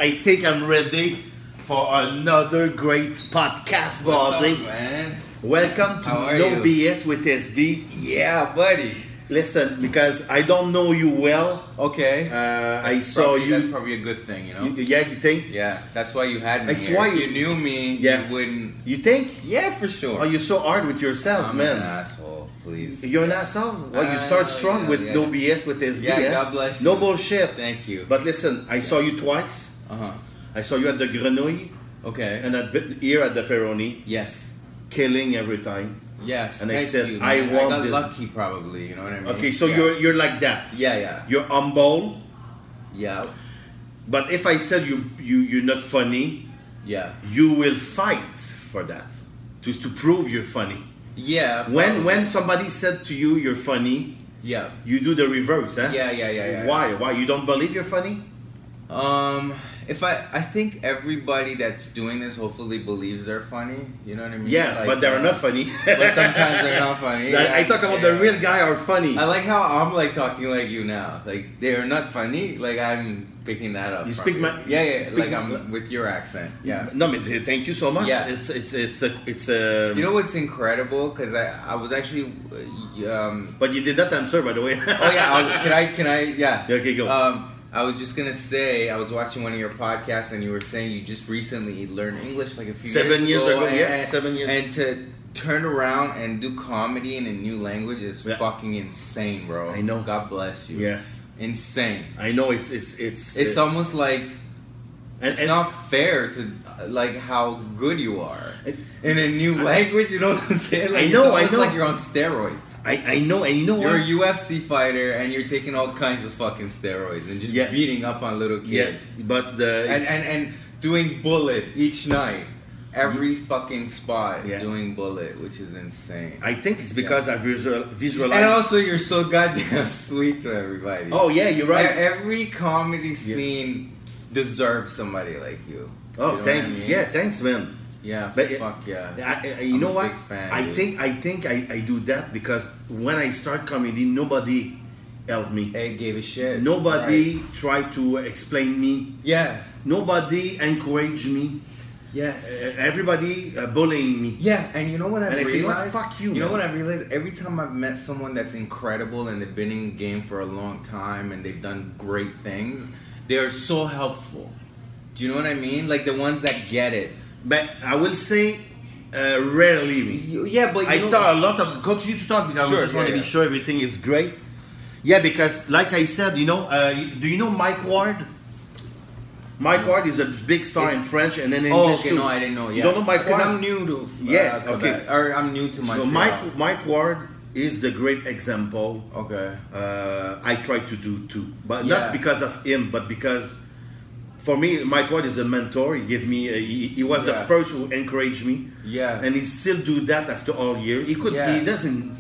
I think I'm ready for another great podcast, buddy. What's up, man? Welcome to How are No you? BS with SD. Yeah, buddy. Listen, because I don't know you well, Okay. I saw you. That's probably a good thing, you know? Yeah, you think? Yeah, that's why you had me It's here. why If you- you knew me, Yeah. you wouldn't... You think? Yeah, for sure. Oh, you're so hard with yourself, I'm man. an asshole, please. You're an asshole. Well, you start strong yeah, with yeah. No BS with SB. Yeah, eh? God bless you. No bullshit. Thank you. But listen, I saw you twice. Uh-huh. I saw you at the Grenouille Okay. and here at the Peroni, Yes. killing every time. Yes. And I thank said, you, I man. want got this. lucky, probably, you know what I mean? Okay, so Yeah. you're like that. Yeah, yeah. You're humble, Yeah. but if I said you're not funny, Yeah. you will fight for that to prove you're funny. Yeah. When somebody said to you you're funny, Yeah. you do the reverse, huh? Yeah. Why you don't believe you're funny? If I think everybody that's doing this hopefully believes they're funny. You know what I mean? Yeah, Like, but they're not funny. But sometimes they're not funny. I talk about the real guy are funny. I like how I'm like talking like you now. Like they're not funny. Like I'm picking that up. You from speak my- yeah, you yeah. speak Like my- I'm with your accent. Yeah. No, but thank you so much. Yeah. It's You know what's incredible? Because I was actually. But you did not answer, by the way. Oh yeah. Can I? Yeah. Okay, go. I was just gonna say I was watching one of your podcasts and you were saying you just recently learned English like a few 7 years ago, and, yeah, 7 years. And to turn around and do comedy in a new language is Yeah. fucking insane, bro. I know. God bless you. Yes, Insane. I know. It's Almost like it's and- not fair to like how good you are in a new language. You know what I'm saying? Like, I know, It's almost I know. like you're on steroids. I know, and you know You're what? a UFC fighter and you're taking all kinds of fucking steroids and just Yes. beating up on little Yes, kids. but And doing bullet each night. Every fucking spot Yeah. doing bullet, which is insane. I think it's because I visualize. And also you're so goddamn sweet to everybody. Oh yeah, you're right. Every comedy scene deserves somebody like you. Oh, You know thank what I you. mean? Yeah, thanks, man. Yeah, But fuck yeah. You I'm know a what? big fan, I dude. think I do that because when I start comedy, nobody helped me. Hey, gave a shit. Nobody Right. tried to explain me. Yeah. Nobody encouraged me. Yes. Everybody bullying me. Yeah, and you know what I And I say, realized? "Well, fuck you, You know man." what I realized? Every time I've met someone that's incredible and they've been in the game for a long time and they've done great things, they are so helpful. Do you know what I mean? Like the ones that get it. But I will say, rarely me. Yeah, but you I know, saw a lot of. Continue to talk because Sure, I just want to yeah, be yeah. sure everything is great. Yeah, because like I said, you know, do you know Mike Ward? Mike Ward is a big star in French and then in Oh, English okay, too. no, I didn't know. Yeah, You don't know Mike because Ward? I'm new to Yeah, Quebec, okay. or I'm new to So Montreal. Mike Ward is the great example. Okay. I try to do too, but Yeah. not because of him, but because for me, Mike Ward is a mentor. He gave me. He was the Yeah. first who encouraged me. Yeah. And he still do that after all year. He could. Yeah. He doesn't.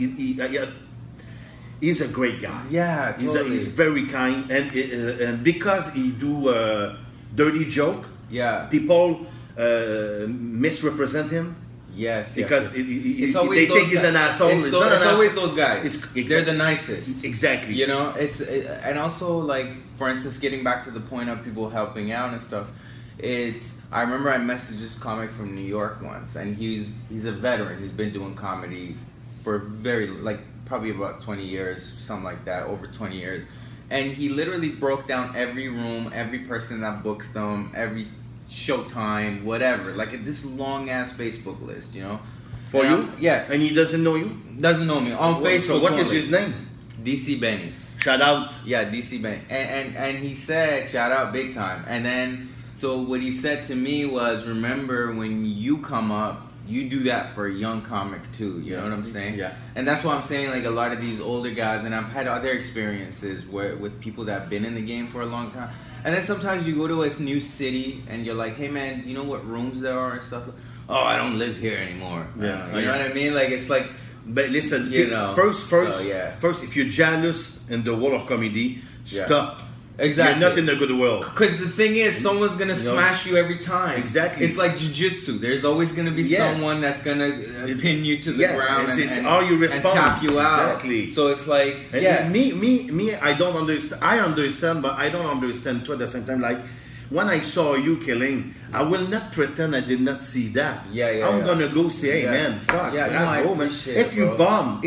He's a great guy. Yeah, totally. He's very kind, and because he do dirty joke, Yeah. people misrepresent him Yes. because It's they always think those he's an guys. asshole. It's, It's tho- not an it's always asshole. those guys. It's They're the nicest. Exactly. You know, and also like for instance, getting back to the point of people helping out and stuff. I remember I messaged this comic from New York once, and he's a veteran. He's been doing comedy for probably about 20 years, something like that, over 20 years. And he literally broke down every room, every person that books them, every showtime, whatever. Like this long ass Facebook list, you know. For And you? I'm- yeah. And he doesn't know you? Doesn't know me on Facebook. So what is only. his name? DC Benny. Shout out. Yeah, DC Benny. And he said, shout out big time. And then, so what he said to me was, remember when you come up, you do that for a young comic too. You know what I'm saying? Yeah. And that's why I'm saying like a lot of these older guys, and I've had other experiences where with people that have been in the game for a long time. And then sometimes you go to a new city and you're like, hey man, do you know what rooms there are and stuff? Oh, I don't live here anymore. Yeah. You know what I mean? Like it's like, But listen, You know, first, so, yeah. first, if you're jealous in the world of comedy, Yeah. stop. Exactly. You're not in the good world. Because the thing is, someone's gonna smash you every time. Exactly. It's like jiu-jitsu. There's always gonna be Yeah. someone that's gonna pin you to the ground it's and, how you and respond. tap you out. Exactly. So it's like, And yeah. me, I don't understand. I understand, but I don't understand too at the same time. Like when I saw you killing, I will not pretend I did not see that. I'm gonna go say, hey man, fuck, bravo, man. If you bomb,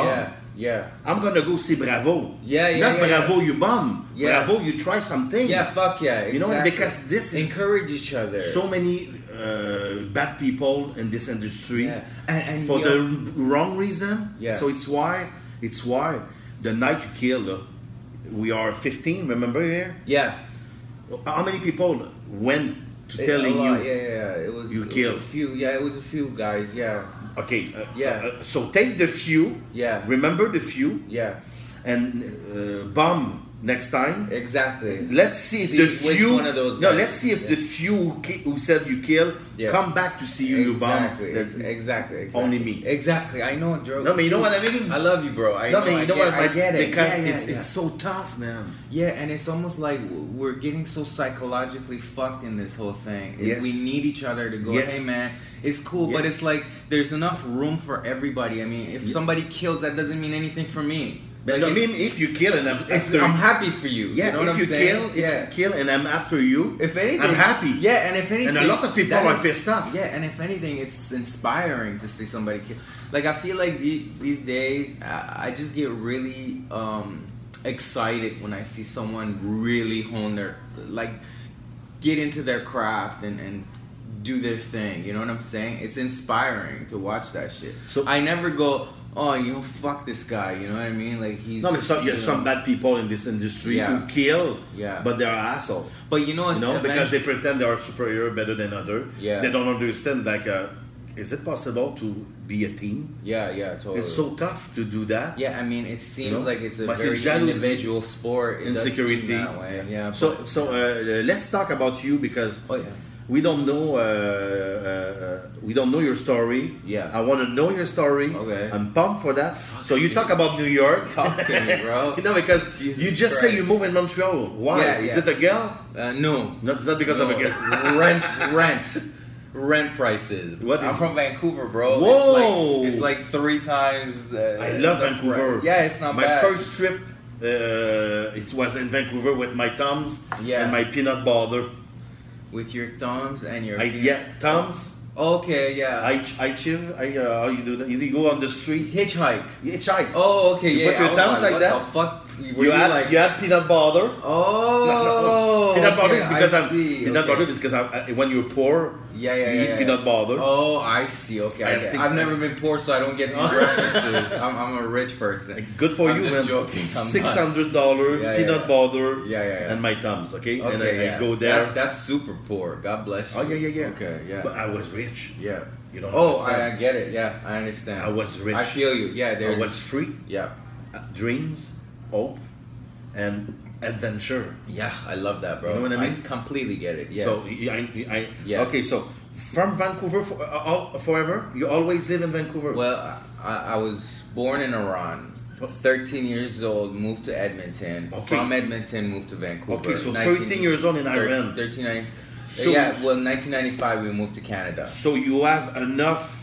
I'm gonna go say bravo. Not bravo, you bomb. Bravo, you try something. Fuck yeah. Exactly. You know, because this is encourage each other. So many bad people in this industry, and for the wrong reason. So it's why the night you killed, we are 15. Remember here? How many people went to telling you? It was you killed a few. It was a few guys. Okay. So take the few. Remember the few. And bomb next time. Exactly. Let's see if the few. One of those guys, let's see if the few who said you kill come back to see you bomb. Exactly. Only me. Exactly. I know, Joe. No, but you know what I mean. I love you, bro. I get it because it's so tough, man. And it's almost like we're getting so psychologically fucked in this whole thing. We need each other to go, hey man, it's cool, but it's like there's enough room for everybody. I mean, if somebody kills, that doesn't mean anything for me. But I mean, if you kill and I'm happy for you. You know if you kill and I'm after you, if anything, I'm happy. And if anything, and a lot of people are pissed off. And if anything, it's inspiring to see somebody kill. Like I feel like these days, I just get really excited when I see someone really hone their, like, get into their craft and do their thing. You know what I'm saying? It's inspiring to watch that shit. So I never go, oh, you know, fuck this guy. You know what I mean? Like he's. No, I mean, some bad people in this industry who kill, but they're assholes. But you know, because they pretend they are superior, better than other. They don't understand. Like, is it possible to be a team? Totally. It's so tough to do that. I mean, it seems like it's a very individual sport. Insecurity. That way. So let's talk about you because. We don't know your story. I want to know your story. I'm pumped for that. So you talk about New York. Talk to me, bro. You know, because you just say you move in Montreal. Why? Is it a girl? No. It's not because of a girl. Rent prices. I'm from Vancouver, bro. Whoa! It's like 3 times. I love Vancouver. It's not bad. My first trip, it was in Vancouver with my thumbs and my peanut butter. With your thumbs and your thumbs. Okay, how you do that? You go on the street. Hitchhike. Oh, okay, you put your thumbs like that. What the fuck? You add peanut butter. Oh. Peanut butter is because when you're poor, you eat peanut butter. Oh, I see. Okay, I've never been poor, so I don't get these references. I'm a rich person. Good for you, man. $600 peanut butter. And my thumbs. Okay, and I go there. That's super poor. God bless you. Oh yeah. Okay, But I was rich. You don't. I get it. I understand. I was rich. I feel you. I was free. Dreams, hope, and adventure. I love that, bro. You know what I mean? I completely get it. Yes. So okay, so from Vancouver forever, you always live in Vancouver. Well, I was born in Iran. 13 years old, moved to Edmonton. From Edmonton, moved to Vancouver. Okay, so 13 years old in Iran. 1995 we moved to Canada. So you have enough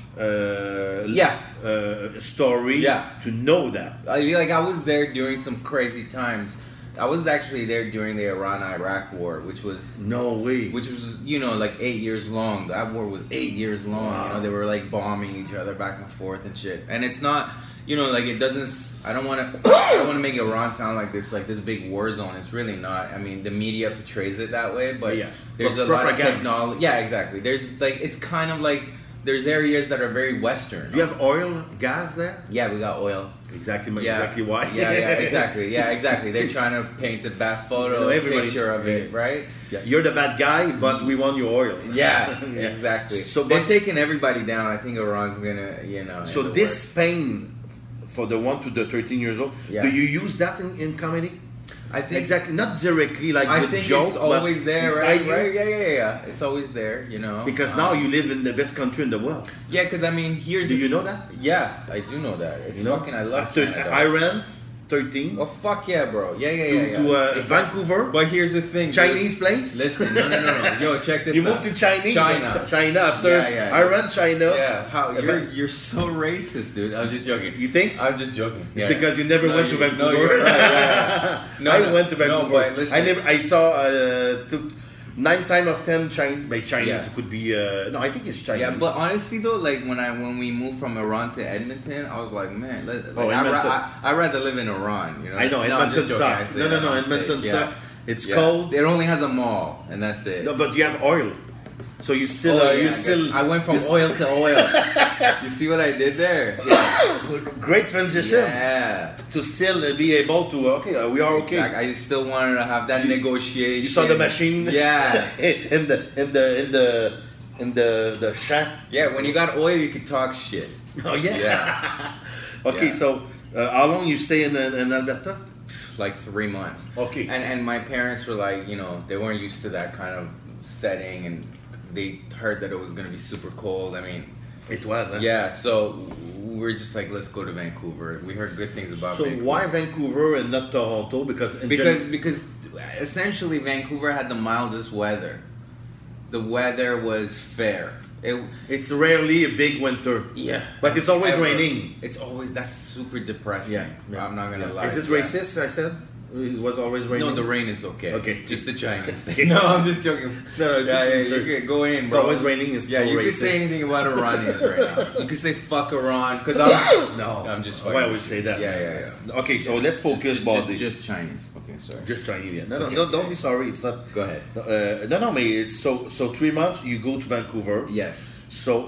story to know that. I was there during some crazy times. I was actually there during the Iran-Iraq war, which was which was like 8 years long. That war was 8 years long. Wow. You know, they were like bombing each other back and forth and shit. And it's not, like it doesn't. I don't want to make Iran sound like this big war zone. It's really not. I mean, the media portrays it that way, but there's a lot of technology. Yeah, exactly. There's it's kind of like. There's areas that are very Western. Do you have oil, gas there? Yeah, we got oil. Exactly why. Exactly. They're trying to paint a bad photo, picture of it, right? Yeah, you're the bad guy, but we want your oil. Yeah, exactly. So they're taking everybody down. I think Iran's gonna, So this pain for the 1 to the 13 years old, do you use that in comedy? I think exactly, not directly like I with think joke, it's always there, right? You. Right? Yeah. It's always there, Because now you live in the best country in the world. Yeah, because I mean, Do you know that? Yeah, I do know that. It's fucking. I love After Canada. Iran, 13. Oh fuck yeah, bro. Yeah. To Vancouver. But here's the thing. Chinese place. Listen, no. Yo, check this out. You moved to China after Iran, China. Yeah, how you're so racist, dude. I'm just joking. You think? I'm just joking. It's because you never went to Vancouver. No, you're right. I went to Vancouver. No, but listen. I saw 9 times of 10 Chinese. By Chinese, it could be. No, I think it's Chinese. Yeah, but honestly though, like when we moved from Iran to Edmonton, I was like, man, I'd rather live in Iran. You know? I know Edmonton sucks. No, Edmonton sucks. It's cold. It only has a mall, and that's it. No, but you have oil. So you still, I went from oil to oil. You see what I did there? Yeah. Great transition. Yeah. To still be able to, we are okay. Exactly. I still wanted to have that negotiation. You saw the machine. Yeah. in the shack. Yeah. When you got oil, you could talk shit. Oh yeah. Okay. So how long you stay in Alberta? Like 3 months. Okay. And my parents were like, they weren't used to that kind of setting, and they heard that it was going to be super cold. I mean, it was. Huh? Yeah, so we were just like, let's go to Vancouver. We heard good things about Vancouver. So why Vancouver and not Toronto? Because essentially Vancouver had the mildest weather. The weather was fair. It's rarely a big winter. Yeah. But it's always raining. That's super depressing. Yeah. I'm not going to lie. Is it racist, I said? It was always raining? No, the rain is okay. Okay. Just the Chinese thing. No, I'm just joking. No, you can go in, bro. It's always raining. It's so you racist. can say anything about Iranians right now. You can say fuck Iran, because I'm just fucking. Why would you say that? Yeah. Okay, so let's focus, Baldy. Just Chinese. Okay, sorry. Just Chinese, yeah. No, don't be sorry. It's not. Go ahead. No, mate. It's so 3 months. You go to Vancouver. Yes. So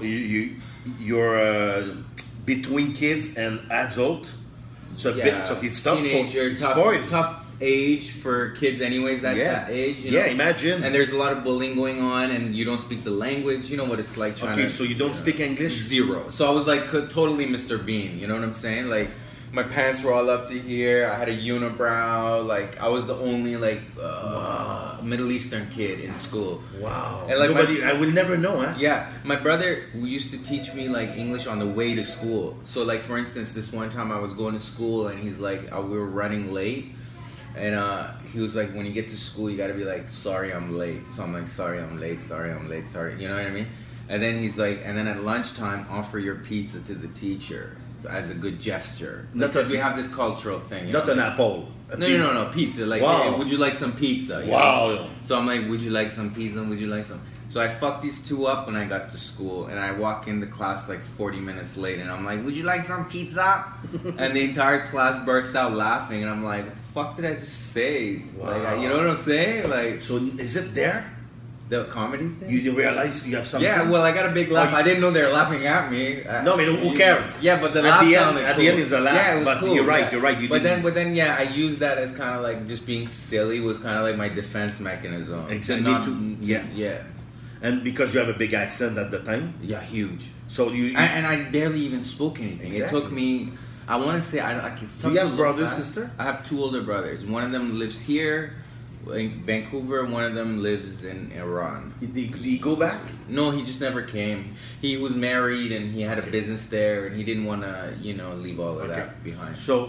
you're between kids and adult. So it's tough. Teenager, tough age for kids anyways at that age. Yeah, imagine. And there's a lot of bullying going on, and you don't speak the language. You know what it's like trying to... Okay, so you don't speak English? Zero. So I was like totally Mr. Bean, you know what I'm saying? Like, my pants were all up to here. I had a unibrow. Like, I was the only Middle Eastern kid in school. Wow. And like I would never know, huh? Yeah. My brother used to teach me like English on the way to school. So like, for instance, this one time I was going to school and he's like, we were running late. And he was like, when you get to school, you gotta be like, sorry, I'm late. So I'm like, sorry, I'm late. Sorry, I'm late. Sorry. You know what I mean? And then he's like, and then at lunchtime, offer your pizza to the teacher as a good gesture. Because we have this cultural thing. Not an apple. No, pizza. Like, hey, would you like some pizza? Wow. Know? So I'm like, would you like some pizza? Would you like some? So I fucked these two up when I got to school, and I walk into class like 40 minutes late, and I'm like, would you like some pizza? And the entire class bursts out laughing, and I'm like, what the fuck did I just say? Wow. Like, you know what I'm saying? Like, so is it there? The comedy thing? You realize you have something? Yeah, well, I got a big laugh. I didn't know they were laughing at me. No, I mean, who cares? Yeah, but the laugh sounded cool. At the end is a laugh. Yeah, it was but cool. You're right. But then, yeah, I used that as kind of like just being silly was kind of like my defense mechanism. Exactly. Yeah. And because you have a big accent at the time? Yeah, huge. So and I barely even spoke anything. Exactly. It took me, I want to say, it's tough. Do you have brother, sister? I have 2 older brothers. One of them lives here in Vancouver. One of them lives in Iran. Did he go back? No, he just never came. He was married and he had a business there, and he didn't want to, leave all of that behind. So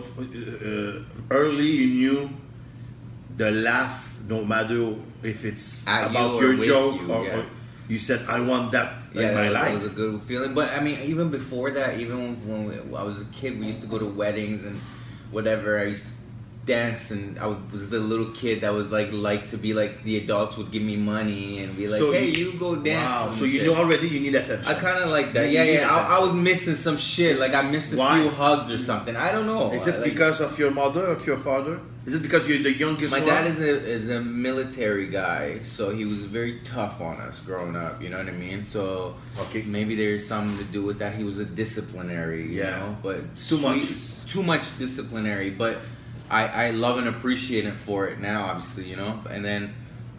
early you knew the laugh, no matter if it's at about your joke or you said, I want that in my life. That was a good feeling. But I mean, even before that, even when I was a kid, we used to go to weddings and whatever. I used to dance, and I was the little kid that was like to be like, the adults would give me money and be like, hey, you go dance. Wow, so you knew already you need attention. I kind of like that. I was missing some shit. Like I missed a few hugs or something. I don't know. Is it because of your mother or of your father? Is it because you're the youngest one? My dad is a military guy, so he was very tough on us growing up, you know what I mean? So maybe there's something to do with that. He was a disciplinary, you know, but too much disciplinary, but I love and appreciate it for it now, obviously, you know. And then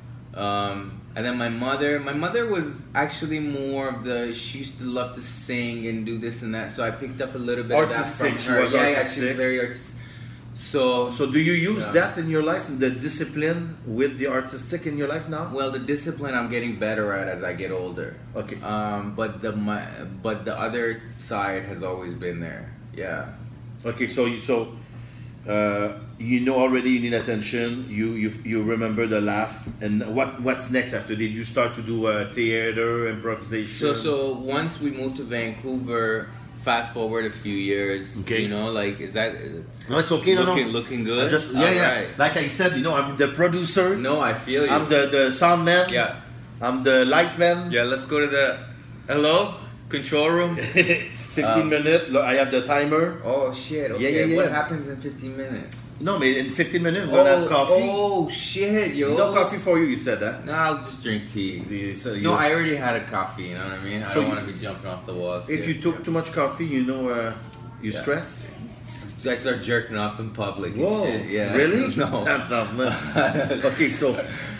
my mother was actually more of she used to love to sing and do this and that, so I picked up a little bit artistic, of that from her. She was very artistic. So do you use that in your life, the discipline with the artistic in your life now? Well, the discipline I'm getting better at as I get older. Okay. But the other side has always been there. Yeah. Okay, so you know already you need attention. You remember the laugh, and what's next after? Did you start to do theater, improvisation? So once we moved to Vancouver fast forward a few years. Okay. You know, like, is that... No, it's okay. Looking good? Right. Like I said, you know, I'm the producer. No, I feel you. I'm the sound man. Yeah. I'm the light man. Yeah, let's go to the... Hello? Control room? 15 minutes. Look, I have the timer. Oh, shit. Okay. Yeah. What happens in 15 minutes? No, man, in 15 minutes, we're gonna have coffee. Oh, shit, yo. No coffee for you, you said that? No, I'll just drink tea. No, I already had a coffee, you know what I mean? I don't want to be jumping off the walls. If you took too much coffee, you know, you stress? I start jerking off in public and shit. Yeah. Really? No. Okay, so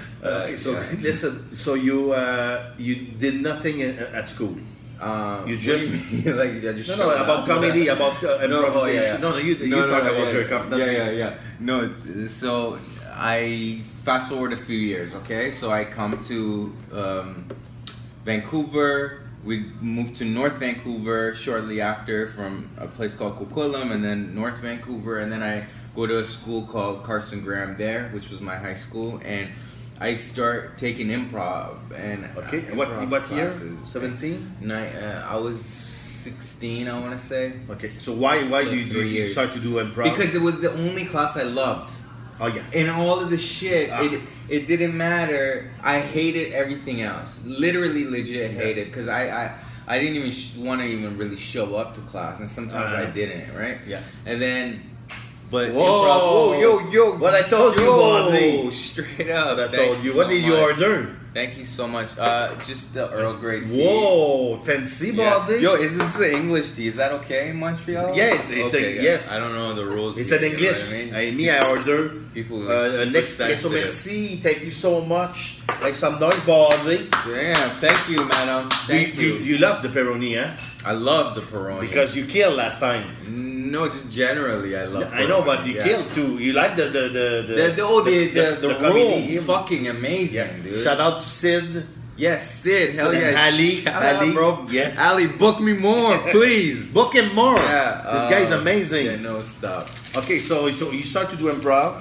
listen. So you did nothing at school. You just about comedy, about improvisation. No, you talk about jerk off. Yeah. No, so I fast forward a few years. Okay, so I come to Vancouver. We moved to North Vancouver shortly after from a place called Coquitlam, and then North Vancouver, and then I go to a school called Carson Graham there, which was my high school, and I start taking improv. And okay, improv what year? 17? I was 16, I want to say. Okay, so why do you start to do improv? Because it was the only class I loved. Oh yeah. And all of the shit, it didn't matter. I hated everything else. Literally, legit hated, because I didn't even want to even really show up to class, and sometimes I didn't, right? Yeah. And then, but improv, yo, what I told you, Bodley. Straight up. What I told you. What did you order? Thank you so much. Just the Earl Grey tea. Whoa, fancy, Bodley. Yo, is this an English tea? Is that okay in Montreal? Yes, yes. I don't know the rules. It's an English. You know what I mean? I order. People next so merci. Thank you so much. Like some noise, Bodley. Yeah, thank you, madam. Thank you. You love the Peroni, eh? I love the Peroni. Because you killed last time. No, just generally I love Peroni. I know, but you killed too. You like the room. Fucking amazing, dude. Shout out to Sid. Yes, Sid. Hell yeah. Ali, bro. Yeah. Ali, book me more, please. Book him more. Yeah. This guy's amazing. Yeah, no, stop. Okay, so you start to do improv.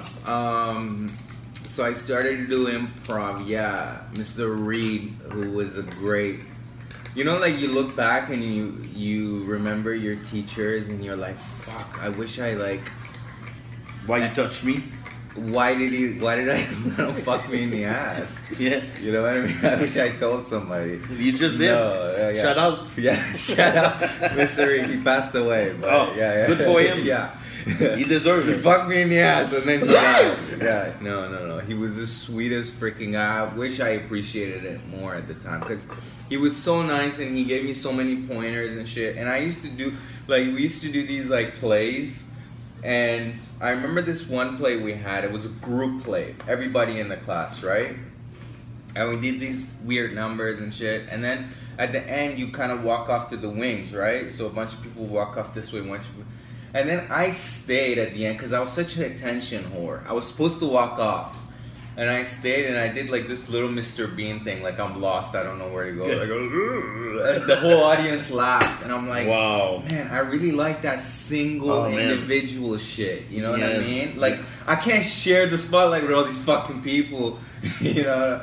So I started to do improv. Yeah, Mr. Reed, who was a great. You know, like you look back and you remember your teachers and you're like, fuck, I wish I like. Why you touch me? Why did I fuck me in the ass? Yeah. You know what I mean? I wish I told somebody. You just did. No, yeah. Shout out. Yeah, shout out. Mr. Reed, he passed away. But yeah. Good for him. Yeah. He deserved it. He fucked me in the ass and then he died. Yeah, no. He was the sweetest freaking guy. I wish I appreciated it more at the time because he was so nice and he gave me so many pointers and shit. And I used to do, we used to do these plays. And I remember this one play we had. It was a group play. Everybody in the class, right? And we did these weird numbers and shit. And then at the end, you kind of walk off to the wings, right? So a bunch of people walk off this way, and then I stayed at the end because I was such an attention whore. I was supposed to walk off. And I stayed and I did this little Mr. Bean thing, I'm lost, I don't know where to go. I go, and the whole audience laughed, and I'm like, wow, man, I really like that single individual shit. You know what I mean? I can't share the spotlight with all these fucking people, you know.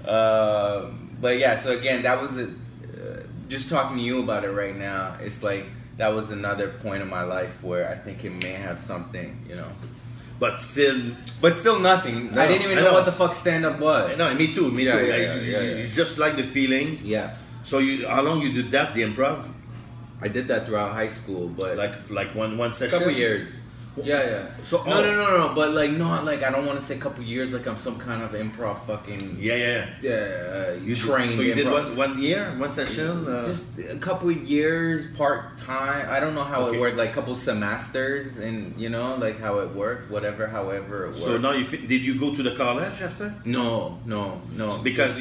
But yeah, so again, that was just talking to you about it right now. It's that was another point in my life where I think it may have something, you know. But still nothing. No, I didn't even know what the fuck stand-up was. No, me too. Yeah. You just like the feeling. Yeah. So how long you did that, the improv? I did that throughout high school, but like one session. Couple years. Yeah. So no, but not I don't want to say couple years like I'm some kind of improv fucking you trained. So you did one year, one session. Just a couple years, part time. I don't know how it worked. Couple semesters, and you know how it worked. However it worked. So now did you go to the college after? No. So because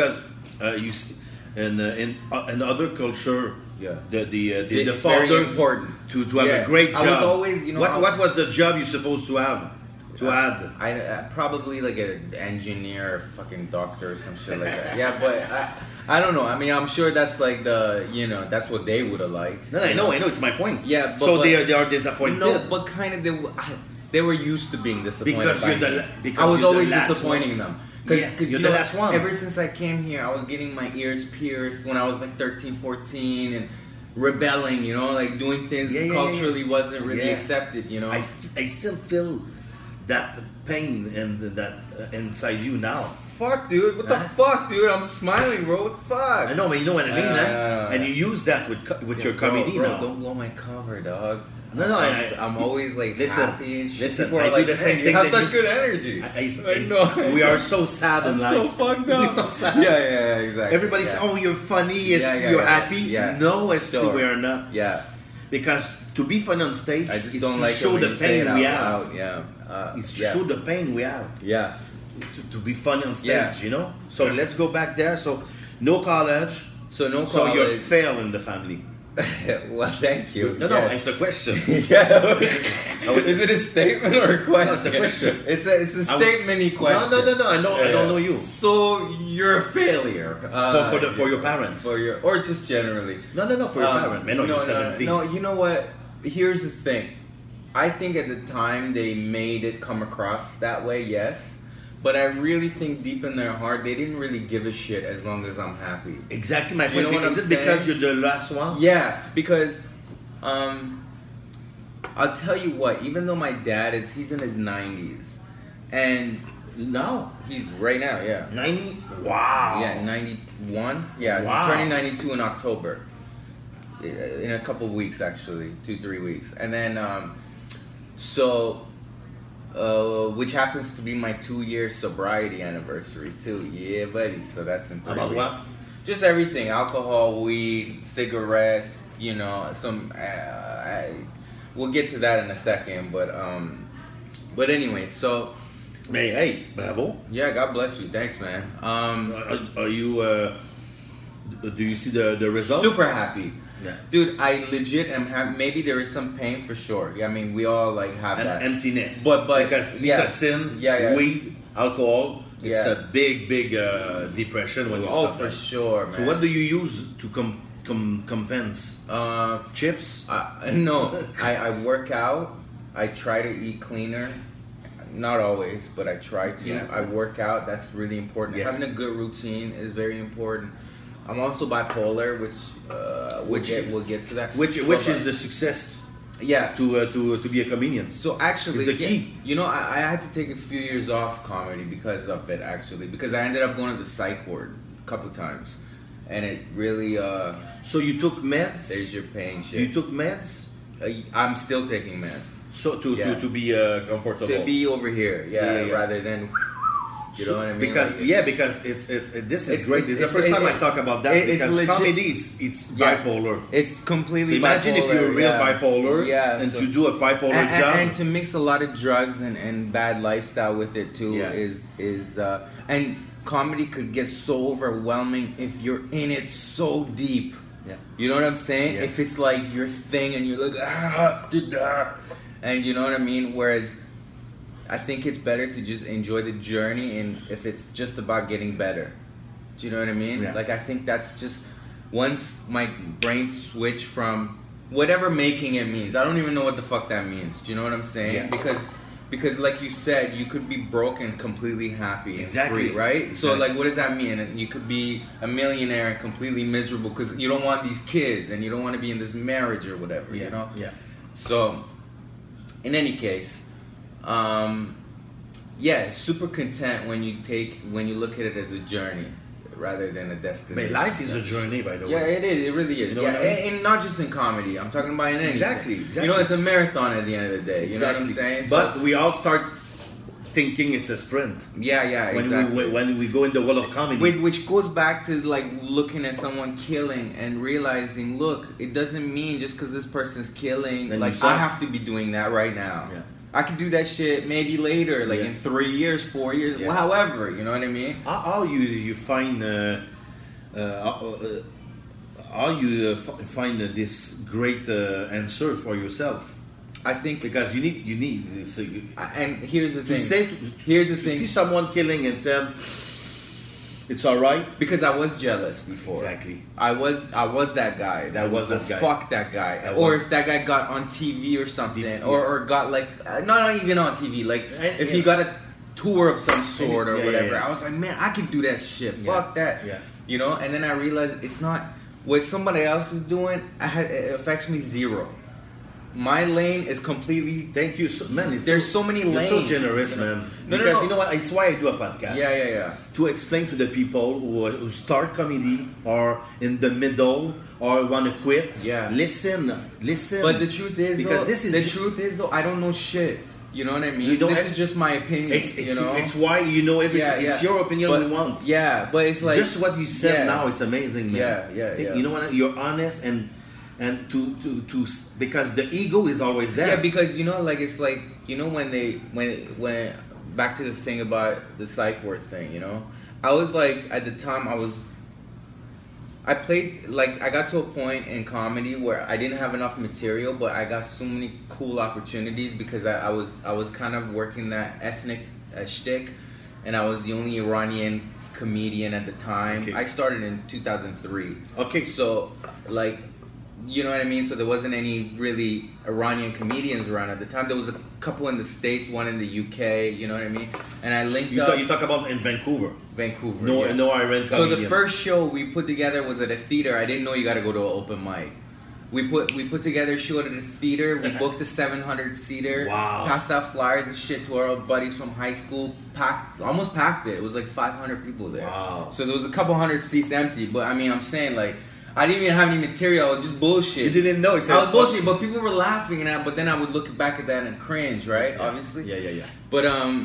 in other culture. Yeah. The it's father very important to have a great job. I was always, what was the job you supposed to have add? I probably an engineer, or fucking doctor, or some shit like that. Yeah, but I don't know. I mean, I'm sure that's that's what they would have liked. No, I know. It's my point. Yeah, but they are disappointed. No, but kind of they were used to being disappointed. Because I was always disappointing them. Because you're the last one. Ever since I came here, I was getting my ears pierced when I was 13, 14, and rebelling, you know, like doing things culturally wasn't really accepted, you know. I still feel that pain and that inside you now. Fuck, dude. What the fuck, dude? I'm smiling, bro. What the fuck? I know, but you know what I mean, and you use that with your comedy now. Don't blow my cover, dog. No, I'm always like happy and shit. Listen, people are like, the same thing. You have such good energy. We are so sad in life. So fucked up. We're so sad. Yeah, exactly. Everybody says, "Oh, you're funny. You're happy." Yeah. No, it's still we are not. Yeah. Because to be funny on stage, I just don't like show the pain we have. It's show the pain we have. Yeah. To be funny on stage, you know. So let's go back there. So no college. So you fail in the family. Well, thank you. No, it's a question. Yeah. Is it a statement or a question? No, it's a question. It's a statement-y question. No. I don't know you. So you're a failure for your parents, or just generally. No, for your parents. Man, you're 17. No, you know what? Here's the thing. I think at the time they made it come across that way. Yes. But I really think deep in their heart, they didn't really give a shit as long as I'm happy. Exactly my point. Is it because you're the last one? Yeah, because I'll tell you what, even though my dad he's in his 90s. And now? He's right now, yeah. 90? Wow. Yeah, 91. Yeah, wow. He's turning 92 in October. In a couple of weeks, actually. 2-3 weeks. And then, which happens to be my 2-year sobriety anniversary too. Yeah, buddy. So that's in 3 weeks. About what? Just everything: alcohol, weed, cigarettes. You know, some. We'll get to that in a second, but anyway. So. Hey, bravo. Yeah, God bless you. Thanks, man. Are you? Do you see the results? Super happy. Yeah. Dude, I legit am happy. Maybe there is some pain for sure. Yeah, I mean, we all like have that emptiness. But because nicotine, weed, alcohol, it's a big depression when you stop for sure, man. So what do you use to compense? Chips? No, I work out. I try to eat cleaner. Not always, but I try to. Yeah. I work out. That's really important. Yes. Having a good routine is very important. I'm also bipolar, which we'll get to that. Which is the success? Yeah, to be a comedian. So actually, the key. You know, I had to take a few years off comedy because of it. Actually, because I ended up going to the psych ward a couple times, and it really. So you took meds? There's your pain shit. You took meds? I'm still taking meds. So to be comfortable. To be over here, rather than. You know what I mean? Because because this is great. This is the first time I talk about that because comedy it's bipolar. It's completely. So imagine bipolar, if you're real bipolar and to do a bipolar job and to mix a lot of drugs and bad lifestyle with it too is and comedy could get so overwhelming if you're in it so deep. Yeah. You know what I'm saying? Yeah. If it's like your thing and you're like and you know what I mean? Whereas I think it's better to just enjoy the journey, and if it's just about getting better, do you know what I mean? Yeah. Like I think that's just once my brain switched from whatever making it means. I don't even know what the fuck that means. Do you know what I'm saying? Yeah. Because like you said, you could be broke and completely happy and free, right? Exactly. So like, what does that mean? And you could be a millionaire and completely miserable because you don't want these kids and you don't want to be in this marriage or whatever. Yeah. You know? Yeah. So, in any case. Super content when you look at it as a journey rather than a destination. But life is a journey, by the way. Yeah, it is. It really is. You know what I mean? And not just in comedy. I'm talking about in anything. Exactly. You know, it's a marathon at the end of the day. You know what I'm saying? But we all start thinking it's a sprint. Yeah, exactly. When we go in the world of comedy. Which goes back to like looking at someone killing and realizing, look, it doesn't mean just because this person's killing, then like I have to be doing that right now. Yeah. I could do that shit maybe later, like in 3 years, 4 years, however, you know what I mean? How you find find this great answer for yourself? I think because you need and here's the thing. To see someone killing and say it's all right because I was jealous before. Exactly. I was that guy. Fuck that guy. Or if that guy got on TV or something, or got like not even on TV. Like if he got a tour of some sort or whatever, I was like, man, I could do that shit. Fuck that. Yeah. You know. And then I realized it's not what somebody else is doing, it affects me zero. My lane is completely. Thank you, man. There's so many lanes. You're so generous, man. Because you know what? It's why I do a podcast. Yeah. To explain to the people who start comedy or in the middle or want to quit. Yeah. Listen. But the truth is, because truth is though, I don't know shit. You know what I mean? This is just my opinion. It's why you know everything. It's your opinion we want. Yeah, but it's like just what you said now. It's amazing, man. Yeah. You know what? You're honest and to because the ego is always there. Yeah, because like it's like when back to the thing about the psych ward thing. I was like at the time I played, like, I got to a point in comedy where I didn't have enough material, but I got so many cool opportunities because I was kind of working that ethnic shtick, and I was the only Iranian comedian at the time. Okay. I started in 2003. Okay. So, like, you know what I mean? So there wasn't any really Iranian comedians around at the time. There was a couple in the States, one in the UK, you know what I mean? And I linked up... You talk about in Vancouver. No Iran comedian. So the first show we put together was at a theater. I didn't know you got to go to an open mic. We put together a show at a theater. We booked a 700-seater. Wow. Passed out flyers and shit to our old buddies from high school. Almost packed it. It was like 500 people there. Wow. So there was a couple hundred seats empty. But I mean, I'm saying, like, I didn't even have any material. I was just bullshit. You didn't know. I was bullshit, but people were laughing at it. But then I would look back at that and cringe, right? Yeah. Obviously. Yeah. But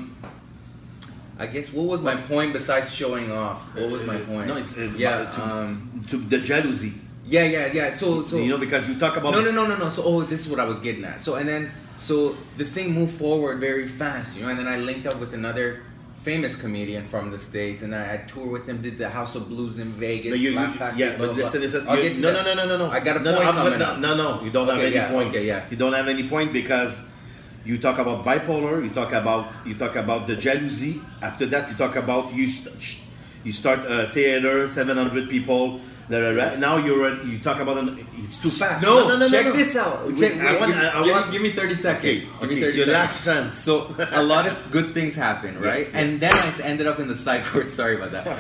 I guess what was my point besides showing off? What was my point? No, it's to the jealousy. Yeah. So because you talk about no. So this is what I was getting at. So the thing moved forward very fast, and then I linked up with another famous comedian from the States, and I toured with him, did the House of Blues in Vegas. But listen. I'll get to that. No. I got a point coming up. No. You don't have any point. Okay, yeah. You don't have any point because you talk about bipolar. You talk about the jealousy. After that, you talk about you start a theater, 700 people. Now you talk about it's too fast. No. Check this out. Give me 30 seconds. Okay, it's your last chance. So a lot of good things happen, right? Yes. And then I ended up in the psych ward. Sorry about that.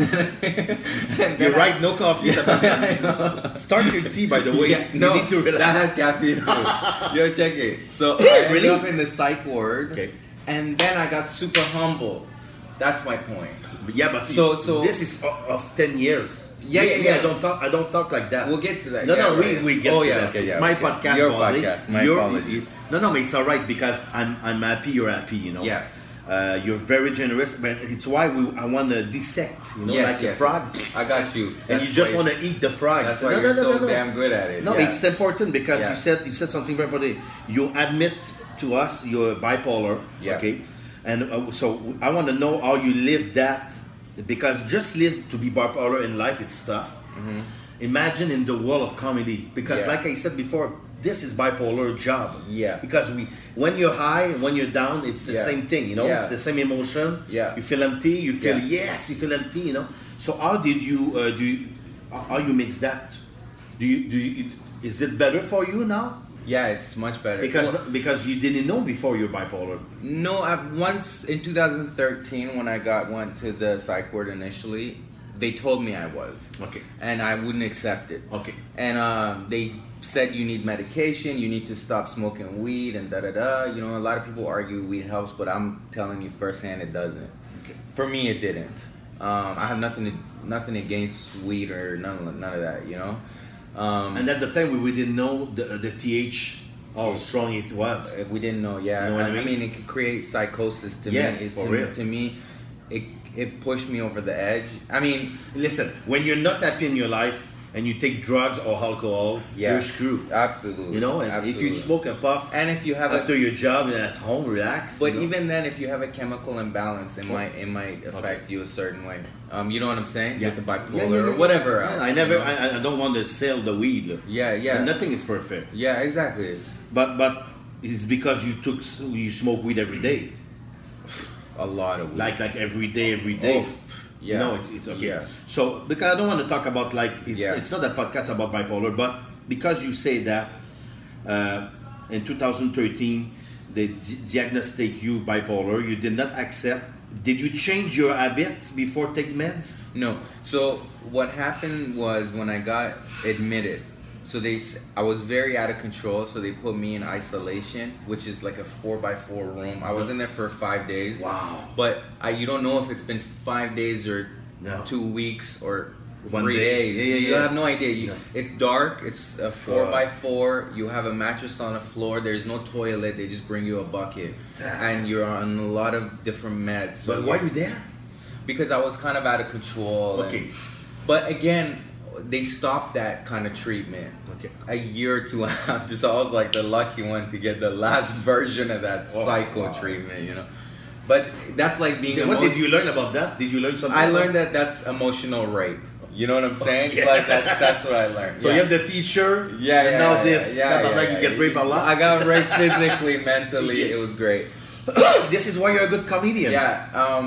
You're right. No coffee. Start your tea, by the way. Yeah, you need to relax. That has caffeine too. Yo, check it. So I ended up in the psych ward. Okay. And then I got super humble. That's my point. Yeah, but so this is of 10 years. Yeah. I don't talk like that. We'll get to that. No, we get to that. Okay, it's my podcast. Your podcast. My apologies. No, it's all right because I'm happy. You're happy. Yeah. You're very generous, but it's why I want to dissect. A frog. I got you. And you just want to eat the frog. That's why you're so damn good at it. No, it's important because you said something very important. You admit to us you're bipolar. Yeah. Okay. And so I want to know how you live that. Because just live to be bipolar in life, it's tough. Mm-hmm. Imagine in the world of comedy, because like I said before, this is bipolar job. Yeah. Because when you're high and when you're down, it's the same thing. It's the same emotion. Yeah. You feel empty. You feel you feel empty. So how did you how you mix that? Is it better for you now? Yeah, it's much better. Because you didn't know before you're bipolar. No, once in 2013 when I went to the psych ward initially, they told me I was. Okay. And I wouldn't accept it. Okay. And they said you need medication, you need to stop smoking weed and da-da-da. A lot of people argue weed helps, but I'm telling you firsthand it doesn't. Okay. For me, it didn't. I have nothing against weed or none of that, and at the time we didn't know the TH how strong it was. We didn't know. Yeah, you know what I mean? It could create psychosis to me. To me, it pushed me over the edge. I mean, listen, when you're not happy in your life and you take drugs or alcohol, you're screwed. Absolutely. If you smoke a puff, and if you have after your job and at home, relax. But even then, if you have a chemical imbalance, it might affect you a certain way. You know what I'm saying? With the bipolar or whatever else. I don't want to sell the weed. Yeah. And nothing is perfect. Yeah, exactly. But it's because you smoke weed every day. A lot of weed. Like every day. Oh. Yeah. It's okay. Yeah. So, because I don't want to talk about it's not a podcast about bipolar, but because you say that in 2013 they diagnosed you bipolar, you did not accept Did you change your habits before taking meds? No. So what happened was when I got admitted, I was very out of control, so they put me in isolation, which is like a 4x4 room. I was in there for 5 days. Wow. But you don't know if it's been 5 days or 2 weeks or 3 days. Yeah. You have no idea. It's dark. It's a 4x4. You have a mattress on the floor. There's no toilet. They just bring you a bucket. And you're on a lot of different meds. So but why are you there? Because I was kind of out of control. Okay. But again, they stopped that kind of treatment a year or two after. So I was like the lucky one to get the last version of that psycho treatment, you know. But that's like being... What did you learn about that? Did you learn something? I learned that's emotional rape. You know what I'm saying? Like that's what I learned. So you have the teacher, and now this. You get raped a lot. I got raped physically, mentally. It was great. This is why you're a good comedian. Yeah.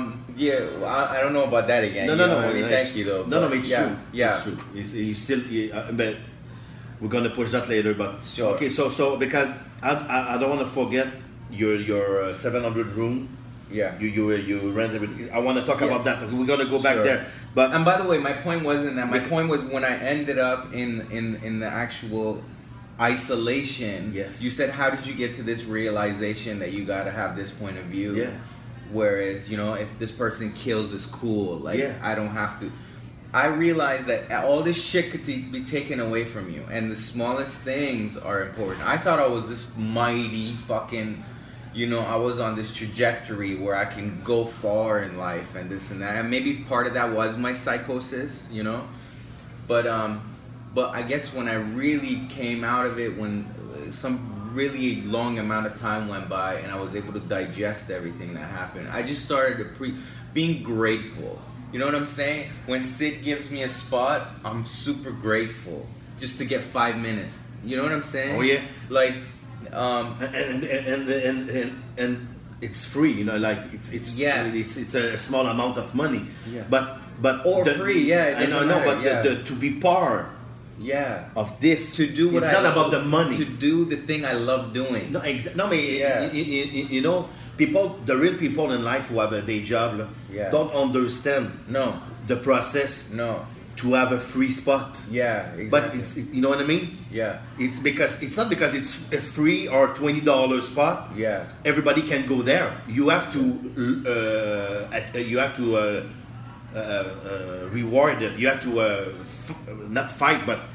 I don't know about that again. No. Thank you though. No, it's true. Yeah. It's true. You still, but we're gonna push that later. But sure. Okay, so because I don't want to forget your 700 room. Yeah. You rented it. I want to talk about that. We're gonna go back there. But and by the way, my point wasn't that. My point was when I ended up in the actual isolation. Yes. You said, how did you get to this realization that you got to have this point of view? Yeah. Whereas, you know, if this person kills, it's cool. Like, I don't have to. I realized that all this shit could be taken away from you, and the smallest things are important. I thought I was this mighty fucking, you know, I was on this trajectory where I can go far in life and this and that. And maybe part of that was my psychosis, you know. But I guess when I really came out of it, when some really long amount of time went by and I was able to digest everything that happened, I just started being grateful. You know what I'm saying? When Sid gives me a spot, I'm super grateful just to get 5 minutes. You know what I'm saying? Oh yeah. Like, and it's free. You know, like it's a small amount of money. Yeah. But free. Yeah. I know. But to be part. Yeah. Of this, to do what it's not about the money. To do the thing I love doing. No, you know, people, the real people in life who have a day job, don't understand. No. The process. No. To have a free spot. Yeah, exactly. But you know what I mean? Yeah. It's because it's not because it's a free or $20 spot. Yeah. Everybody can go there. You have to. Reward it. You have to not fight, but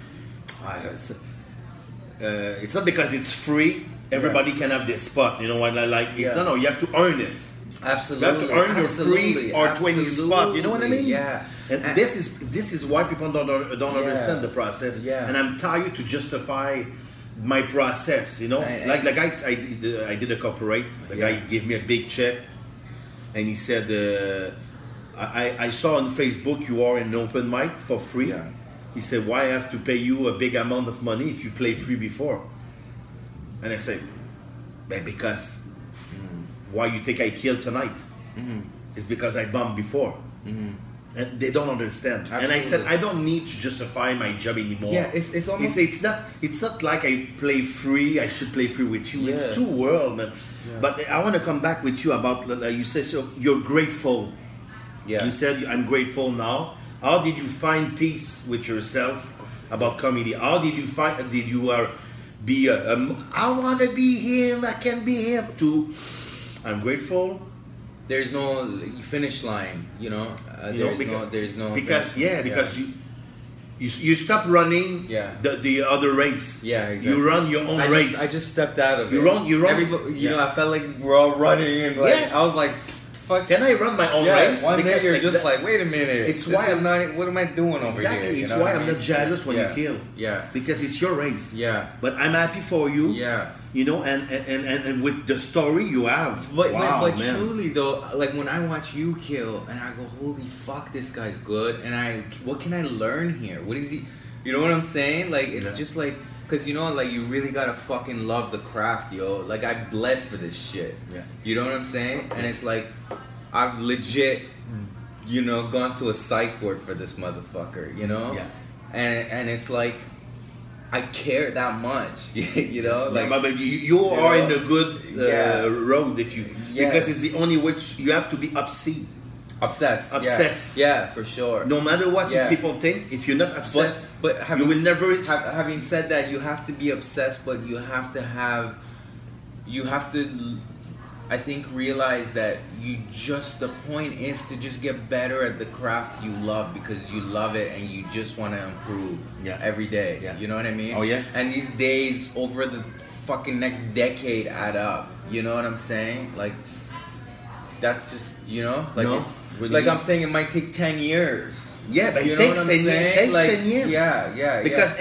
it's not because it's free. Everybody can have this spot. You know what I like? No, you have to earn it. Absolutely. You have to earn your free or 20 spot. You know what I mean? Yeah. And this is why people don't understand the process. Yeah. And I'm tired to justify my process. You know, like the guy I did a corporate. The guy gave me a big check, and he said. I saw on Facebook you are in an open mic for free. Yeah. He said, why I have to pay you a big amount of money if you play free before? And I said, because why you think I killed tonight? Mm-hmm. It's because I bombed before. Mm-hmm. And they don't understand. Absolutely. And I said, I don't need to justify my job anymore. Yeah, it's almost... It's not like I play free, I should play free with you. Yeah. It's two worlds, man. Yeah. But I want to come back with you about, you said, so you're grateful. Yeah. You said, I'm grateful now. How did you find peace with yourself about comedy? How did you find, be I want to be him, I can be him, to I'm grateful? There's no finish line, you know. There's no because you stop running the other race. Yeah, exactly. You run your own race. I just stepped out of it. You run. Everybody, you know, I felt like we're all running, and like I was like, "Fuck, can I run my own race?" One day you're just like, "Wait a minute." It's why I'm not. What am I doing over here? Exactly. It's why I'm not jealous when you kill. Yeah. Because it's your race. Yeah. But I'm happy for you. Yeah. You know, and with the story you have. But truly though, like when I watch you kill, and I go, "Holy fuck, this guy's good," and what can I learn here? What is he? You know what I'm saying? Like it's just like. Cause you know, like you really gotta fucking love the craft, yo. Like I bled for this shit. Yeah. You know what I'm saying? And it's like, I've legit, you know, gone to a psych ward for this motherfucker. You know? Yeah. And it's like, I care that much, you know. Like, but you are in a good road if you because it's the only way you have to be obsessed. Yeah, for sure. No matter what people think, if you're not obsessed, but you will never. Having said that, you have to be obsessed, but you have to, I think, realize that the point is to just get better at the craft you love because you love it and you just want to improve every day. Yeah. You know what I mean? Oh yeah. And these days over the fucking next decade add up. You know what I'm saying? Like, that's just, you know, like, like I'm saying, it might take 10 years. Yeah, but it takes 10 years. It takes 10 years. Yeah. Because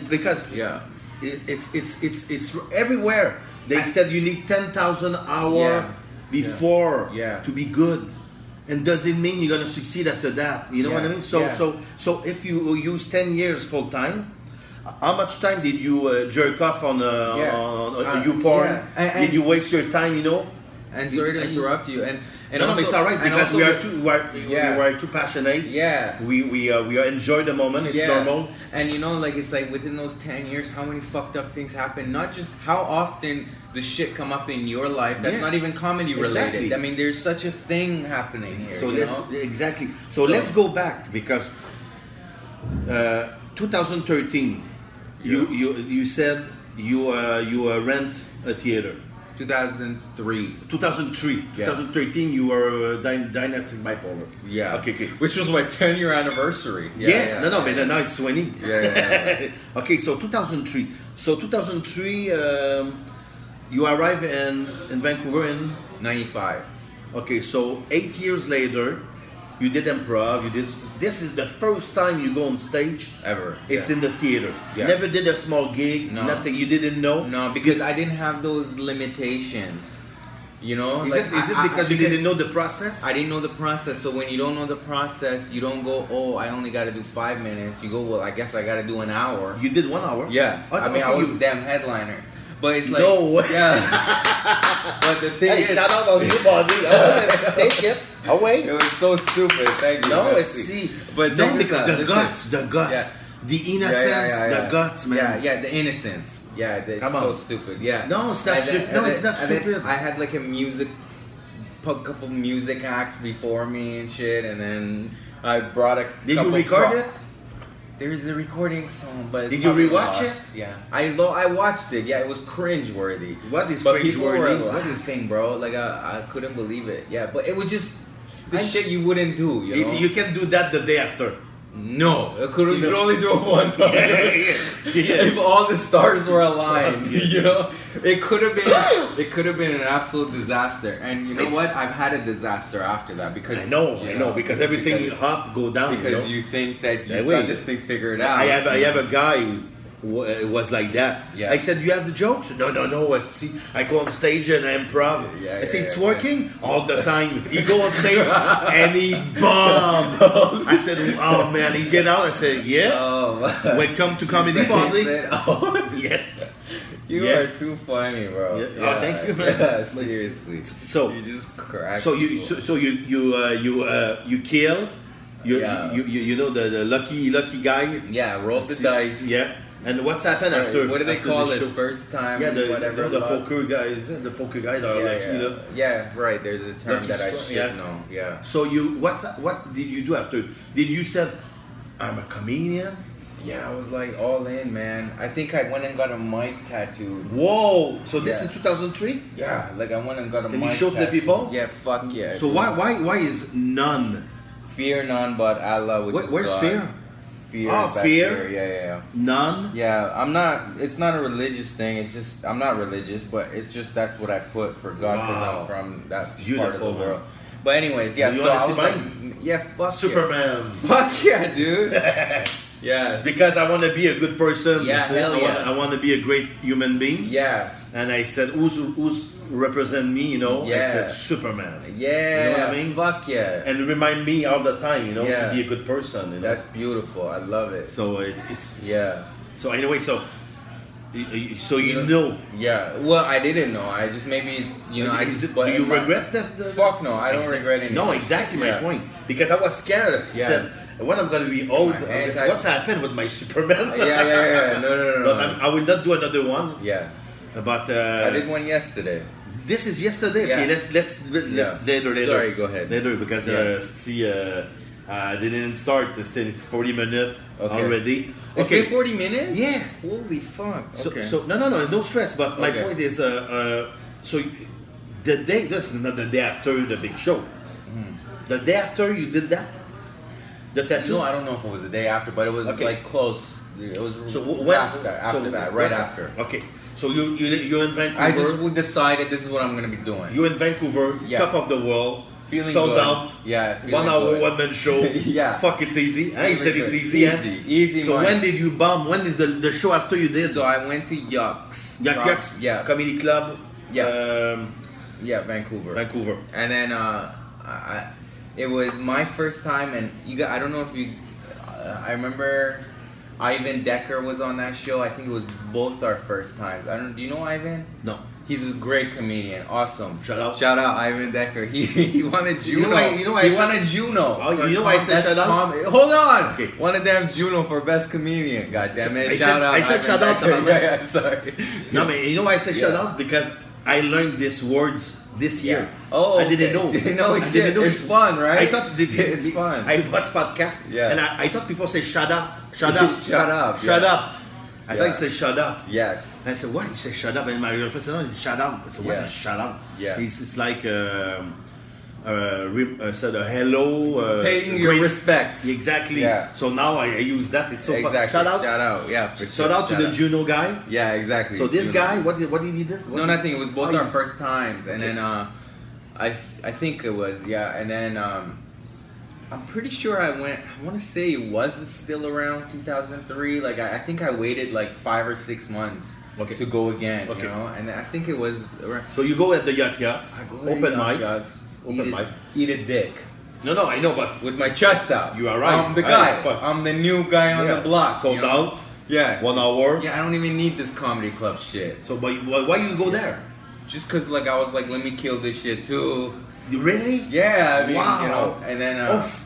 it's everywhere. They said you need 10,000 hours before to be good, and does it mean you're gonna succeed after that? You know what I mean? So if you use 10 years full time, how much time did you jerk off on YouPorn? Did you waste your time? You know? And sorry to interrupt you. And no, also, it's all right because we are too passionate. Yeah. We enjoy the moment. It's normal. And you know, like, it's like within those 10 years, how many fucked up things happen? Not just how often the shit come up in your life that's not even comedy related. Exactly. I mean, there's such a thing happening here. So let's go back because 2013, you said you rent a theater. 2003. 2013, you were Dynastic Bipolar. Yeah. Okay. Which was my 10-year anniversary. But now it's 20. Yeah. Okay, so 2003. So 2003, you arrived in Vancouver in 95. Okay, so 8 years later, you did improv. This is the first time you go on stage ever. It's in the theater. Yeah. Never did a small gig. No. Nothing. You didn't know. No, because I didn't have those limitations. You know, is it because you didn't know the process? I didn't know the process. So when you don't know the process, you don't go, oh, I only got to do 5 minutes. You go, well, I guess I got to do an hour. You did 1 hour. Yeah. I was the damn headliner. But it's like, no way. Yeah. But the thing is, shout out on you, Bobby. Take it away. It was so stupid. Thank you. No, but no, because the guts, the innocence, the guts, man. Yeah, the innocence. Yeah, it's so stupid. Yeah. No, it's not stupid. No, it's not stupid. I had like a couple music acts before me and shit, and then I brought a. Did you record it? There's a recording song, but did you rewatch it? Yeah, I watched it. Yeah, it was cringe-worthy. What is cringe-worthy? What is thing, bro? Like I couldn't believe it. Yeah, but it was just the shit you wouldn't do. You know? You can do that the day after. No, you could only do it one time. If all the stars were aligned, you know, it could have been an absolute disaster. And you know what? I've had a disaster after that because I know because everything go down because you think that you got this thing figured out. I have a guy who was like that. Yeah. I said, you have the jokes? No. I go on stage and I improv. I say, it's working all the time. He go on stage and he bombed. I said, oh man, he get out. I said, welcome to Comedy Bonding. Yes. You are too funny, bro. Oh, thank you, man. Yeah, seriously. So you just crack. So you kill. You know the lucky guy. Yeah, roll the dice. Yeah. And what's happened after? What do they call it? First time, whatever. The poker guy, isn't it? The poker guy. Yeah, right. There's a term that I should know. Yeah. So what did you do after? Did you say, I'm a comedian? Yeah, I was like all in, man. I think I went and got a mic tattooed. Whoa! So this is 2003? Yeah, like I went and got a mic. Can you show the people? Yeah, fuck yeah. So why is none? Fear none but Allah, which is where's God. fear? Fear. Yeah. None? Yeah, I'm not. It's not a religious thing. It's just I'm not religious, but it's just that's what I put for God because I'm from that part of the world. But anyways, yeah. So I was like, fuck Superman. Fuck yeah, dude. Yeah. Because I want to be a good person. Yeah, hell yeah. I want to be a great human being. Yeah. And I said, who's represent me? You know. I said Superman. Yeah. You know what I mean? Fuck yeah. And remind me all the time, you know, to be a good person. You know? That's beautiful. I love it. So it's yeah. So anyway, so you know. Yeah. Well, I didn't know. I just maybe do you regret the? Fuck no. I don't regret anything. No, exactly my point. Because I was scared. I said, when I'm gonna be old, what's happened with my Superman? No. But I will not do another one. Yeah. But I did one yesterday. This is yesterday. Yeah. Okay, let's later. Sorry, go ahead. Later because they didn't start. They said it's 40 minutes already. Okay, 40 minutes? Yeah. Holy fuck. Okay. So no stress. But my point is, so the day, this is not the day after the big show. The day after you did that, the tattoo. No, I don't know if it was the day after, but it was like close. It was after that, right after. Okay. So you're in Vancouver. I just decided this is what I'm gonna be doing. You're in Vancouver, top of the world, feeling sold good. out. Yeah, 1 hour, 1 man show. Yeah. Fuck, it's easy. You said it's easy. Easy. So when did you bomb? When is the show after you did? So I went to Yucks. Yucks. Yeah. Comedy Club. Yeah. Vancouver. And then it was my first time, and I don't know if you. I remember. Ivan Decker was on that show. I think it was both our first times. Do you know Ivan? No. He's a great comedian. Awesome. Shout out Ivan Decker. He won a Juno. He won a Juno. Oh, you know why I said shout out? Hold on. Okay. Won a damn Juno for best comedian. God damn it. I said shout out. Yeah, sorry. No, man. You know why I said shout out? Because I learned these words this year. Oh, I didn't know. No shit. It's fun, right? I thought it's fun. I watch podcasts, and I thought people say shut up. Shut up. I thought he said shut up. Yes. And I said, what? He said shut up. And my girlfriend said, no, it's shut up. I said, what is shut up? Yeah. It's like said a hello. Paying your respect. Exactly. Yeah. So now I use that. It's so fun. Shout out. Yeah. For shout out to the Juno guy. Yeah, exactly. So this guy, what did he do? No, nothing. It was both our first times, and then I think it was and then I'm pretty sure I went. I want to say it was still around 2003. Like I think I waited like 5 or 6 months to go again. You know, and I think it was around. So you go at the Yucks, open mic, eat a dick. No, I know, but with my chest out. You are right. I'm the guy. I'm the new guy on the block. Sold out. Yeah. 1 hour. Yeah, I don't even need this comedy club shit. So, but why you go there? Just cause like I was like, let me kill this shit too. Really? Yeah. I mean, wow. You know, and then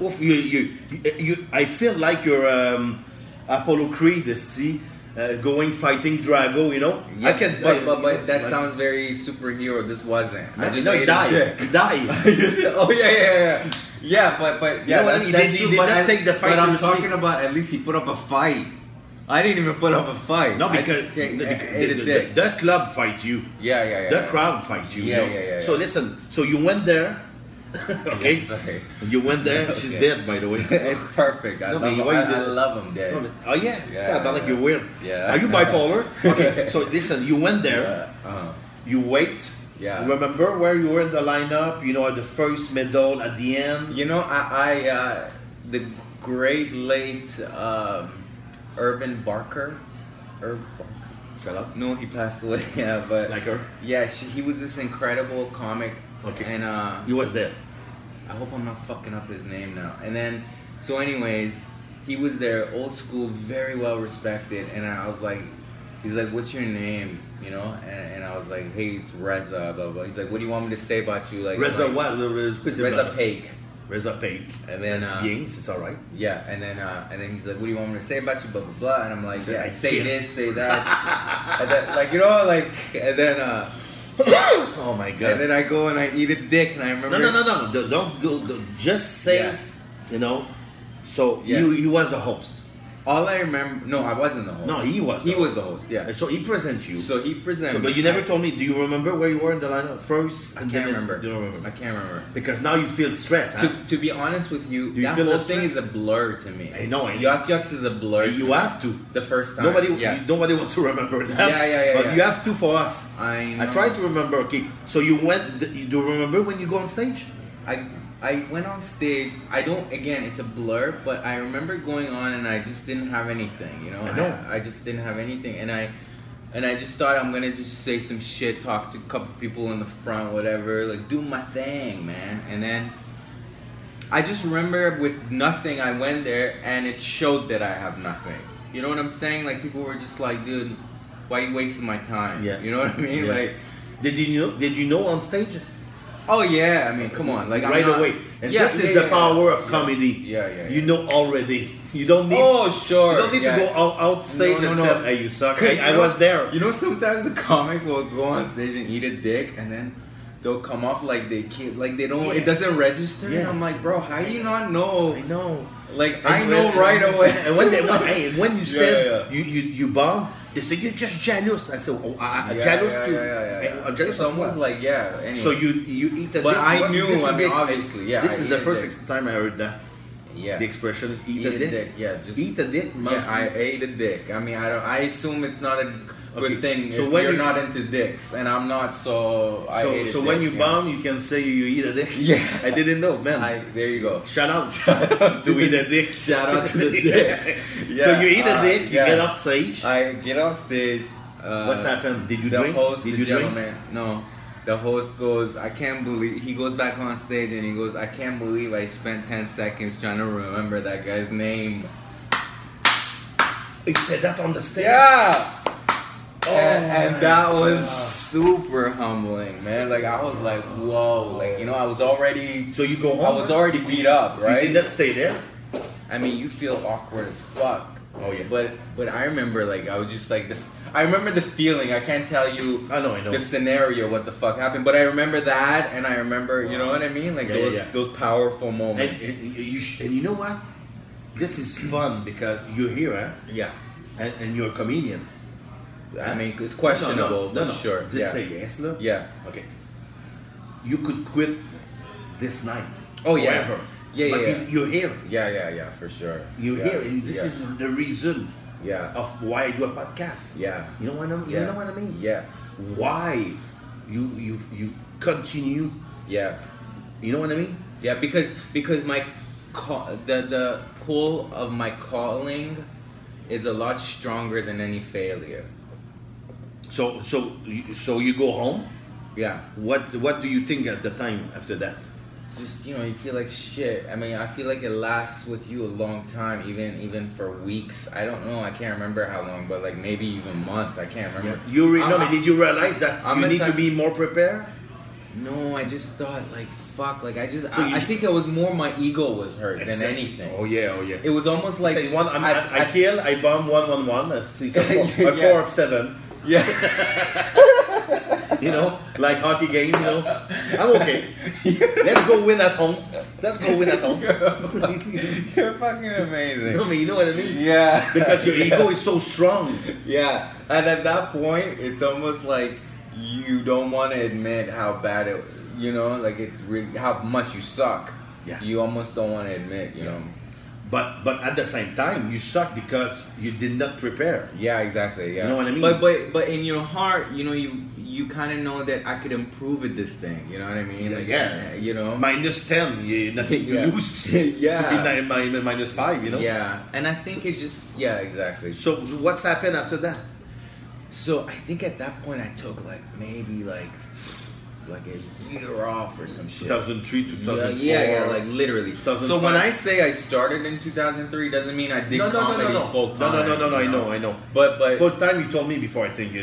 you I feel like you're Apollo Creed, going fighting Drago. You know. Yeah, I can. But that sounds very superhero. This wasn't. I just die. Oh yeah. Yeah, but yeah, he did not take the fight. But I'm talking about at least he put up a fight. I didn't even put up a fight. No, because the club fight you. Yeah. The crowd fight you. Yeah. So listen. So you went there. Okay. Sorry. You went there. She's dead, by the way. It's perfect. I love him dead. Oh yeah. I don't like you're weird. Yeah. Are you bipolar? Okay. So listen. You went there. You wait. Yeah. Remember where you were in the lineup? You know, at the first, middle, at the end. You know, I the great late. Irvin Barker. Shut up. No, he passed away. Yeah, but like her. Yeah, he was this incredible comic. Okay. And he was there. I hope I'm not fucking up his name now. And then, so anyways, he was there, old school, very well respected. And I was like, he's like, what's your name? You know? And I was like, hey, it's Reza. Blah blah. He's like, what do you want me to say about you? Like Reza what? Reza Paik. Reza Paik. And then it's all right. Yeah, and then he's like, "What do you want me to say about you?" Blah blah blah. And I'm like, "Yeah, say this, say that." And then, like, you know, like, and then oh my god. And then I go and I eat a dick, and I remember. No. Don't go. Just say, you know. So he was a host. All I remember, no, I wasn't the host. No, he was. He was the host. Yeah. And so he presents you. So he presented. But you never told me. Do you remember where you were in the lineup first? I can't remember. You don't remember. I can't remember. Because now you feel stressed. Huh? To be honest with you, that whole thing is a blur to me. I know. Yucks is a blur. You have to. The first time. Nobody wants to remember that. Yeah. But you have to for us. I know. I try to remember. Okay. So you went. Do you remember when you go on stage? I went on stage. I don't. Again, it's a blur. But I remember going on, and I just didn't have anything. You know. I know. I just didn't have anything, and I just thought I'm gonna just say some shit, talk to a couple people in the front, whatever, like do my thing, man. And then I just remember with nothing, I went there, and it showed that I have nothing. You know what I'm saying? Like people were just like, dude, why are you wasting my time? Yeah. You know what I mean? Yeah. Like, did you know on stage? Oh yeah, I mean, come on, like right away. And this is the power of comedy. Yeah. You know already. You don't need. Oh sure. You don't need to go out stage and say, "Hey, you suck." I was there. You know, sometimes the comic will go on stage and eat a dick, and then they'll come off like they can't, like they don't. It doesn't register. Yeah. And I'm like, bro, how do you not know? I know. Like I know right away. And when you said you bomb, they say you're just jealous. I said, jealous too. Yeah. Jealous. Someone's like, yeah. Anyway. So you eat a dick. But I knew. I mean, obviously, yeah. This is the first time I heard that. Yeah. The expression "eat a dick." Yeah, just eat a dick. Yeah, I ate a dick. I mean, I assume it's not a good thing. So when you're not into dicks, and I'm not, so So when you bomb, you can say you eat a dick. Yeah, I didn't know, man. There you go. Shout out to eat a dick. Shout out to the dick. Yeah. So you eat a dick. You get off stage. I get off stage. What's happened? Did you drink? Did you drink? No. The host goes, I can't believe, he goes back on stage and he goes, I can't believe I spent 10 seconds trying to remember that guy's name. He said that on the stage? Yeah! And that was super humbling, man. Like, I was like, whoa. Like, you know, I was already... So you go home? I was already beat up, right? You did not stay there? I mean, you feel awkward as fuck. Oh, yeah. But I remember, like, I was just like... I remember the feeling. I can't tell you I know. The scenario, what the fuck happened. But I remember that, and I remember, you know what I mean? Like those powerful moments. And you know what? This is fun because you're here, huh? Yeah. And you're a comedian. I mean, it's questionable, but sure. Just say yes, no? Yeah. Okay. You could quit this night. Oh, forever. Yeah. But you're here. Yeah, for sure. You're here, and this is the reason. Yeah. Of why I do a podcast. Yeah. You know what I mean? You know what I mean? Yeah. Why you continue? Yeah. You know what I mean? Yeah, because my the pull of my calling is a lot stronger than any failure. So you go home? Yeah. What do you think at the time after that? Just, you know, you feel like shit. I mean, I feel like it lasts with you a long time, even for weeks. I don't know. I can't remember how long, but like maybe even months. I can't remember. Yeah. Did you realize that you need to be more prepared? No, I just thought like fuck. Like I think it was more my ego was hurt than anything. Oh yeah. It was almost like I bomb 1-1-1. A 4 of 7. Yeah. You know, like hockey game, you know. I'm okay. Let's go win at home. You're fucking amazing. I mean, you know what I mean? Yeah. Because your ego is so strong. Yeah. And at that point, it's almost like you don't want to admit how bad it, you know, like it's really, how much you suck. Yeah. You almost don't want to admit, you know. But at the same time, you suck because you did not prepare. Yeah, exactly. Yeah. You know what I mean? But in your heart, you know, you kind of know that I could improve at this thing. You know what I mean? Yeah. Like, you know. -10, nothing to lose. Yeah. To be -5, you know. Yeah, and I think it's just exactly. So what's happened after that? So I think at that point I took like maybe like a year off or some shit. 2003, 2004. Yeah, like literally. 2005. So when I say I started in 2003, doesn't mean I did comedy full time. No, I know. But full time you told me before, I think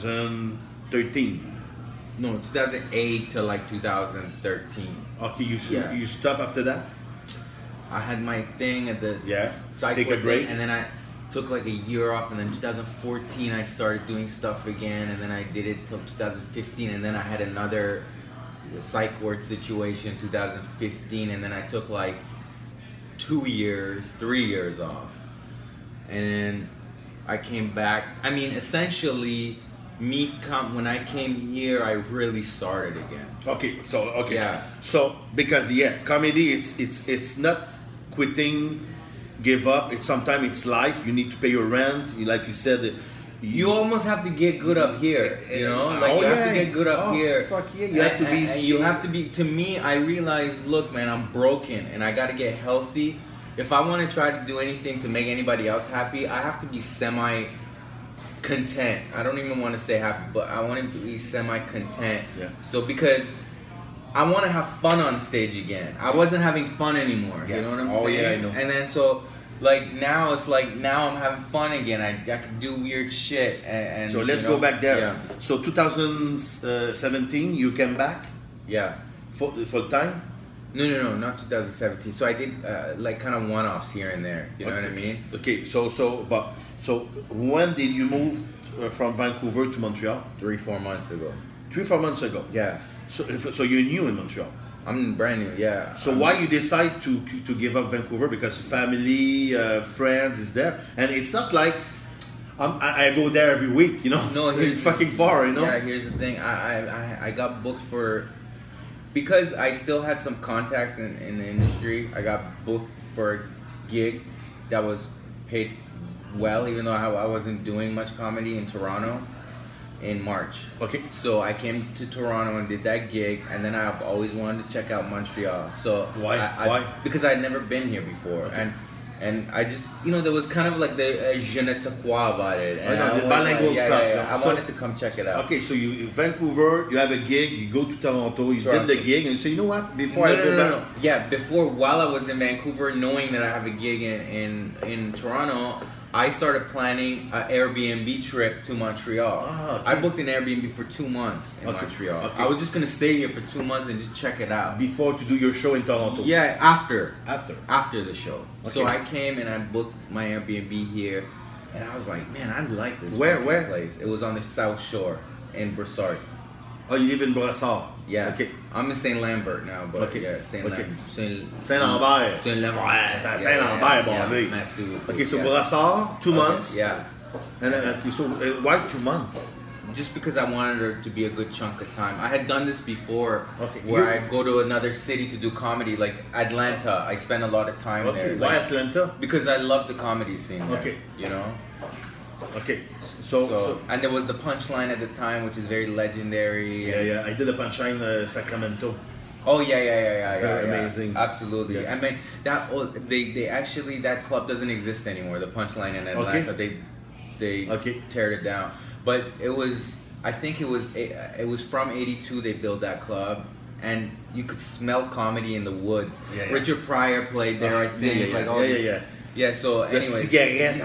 2013. No, 2008 to like 2013. Okay, you stop after that? I had my thing at the take a break, and then I took like a year off, and then 2014 I started doing stuff again, and then I did it till 2015, and then I had another psych ward situation 2015, and then I took like 3 years off, and then I came back. I mean, essentially, when I came here, I really started again. So because comedy, it's not quitting, give up. Sometimes it's life. You need to pay your rent. Like you said, you almost have to get good up here. You know, like you have to get good up here. Fuck yeah, you have to be. You have to be. To me, I realized, look, man, I'm broken, and I got to get healthy. If I want to try to do anything to make anybody else happy, I have to be semi-content. I don't even want to say happy, but I want to be semi-content. Yeah. So because I want to have fun on stage again. I wasn't having fun anymore. Yeah. You know what I'm saying? Oh yeah, I know. And then so. Like now it's like now I'm having fun again. I can do weird shit and so let's go back there. Yeah. So 2017 you came back. Yeah. full time? No, not 2017. So I did like kind of one-offs here and there. You know what I mean? Okay. So when did you move from Vancouver to Montreal? 3-4 months ago. 3-4 months ago. Yeah. So you're new in Montreal. I'm brand new. Yeah. So why you decide to give up Vancouver? Because family, friends is there, and it's not like I go there every week. You know. No, it's fucking far. You know. Yeah. Here's the thing. I got booked for. Because I still had some contacts in the industry, I got booked for a gig that was paid well, even though I wasn't doing much comedy in Toronto in March. Okay. So I came to Toronto and did that gig, and then I've always wanted to check out Montreal. So why? Why? Because I'd never been here before, okay. And I just, there was kind of like the je ne sais quoi about it. And the bilingual stuff. Yeah. I wanted to come check it out. Okay, so you Vancouver, you have a gig, you go to Toronto, you did the gig, and you say, you know what? Before I go back. Yeah, while I was in Vancouver, knowing that I have a gig in Toronto, I started planning an Airbnb trip to Montreal. Okay. I booked an Airbnb for 2 months in Montreal. Okay. I was just gonna stay here for 2 months and just check it out. Before to do your show in Toronto? Yeah, after the show. Okay. So I came and I booked my Airbnb here, and I was like, man, I like this Where? place. It was on the South Shore in Brossard. Oh, you live in Brossard? Yeah. Okay. I'm in Saint Lambert now, but okay. yeah, Saint-Lambert. Saint-Lambert, ouais, Saint-Lambert, bon, okay, so Brossard, 2 months. Yeah. And okay, so why 2 months? Just because I wanted her to be a good chunk of time. I had done this before, okay. where I'd go to another city to do comedy, like Atlanta. I spent a lot of time there. Why Atlanta? Because I love the comedy scene there, okay. You know? Okay, so and there was the Punchline at the time, which is very legendary. Yeah, I did a Punchline Sacramento. Oh yeah, very amazing. Absolutely. I mean they actually, that club doesn't exist anymore. The Punchline in Atlanta, they teared it down. But it was, I think it was from '82 they built that club, and you could smell comedy in the woods. Yeah. Richard Pryor played there, I think. Yeah, so anyway. The cigarette,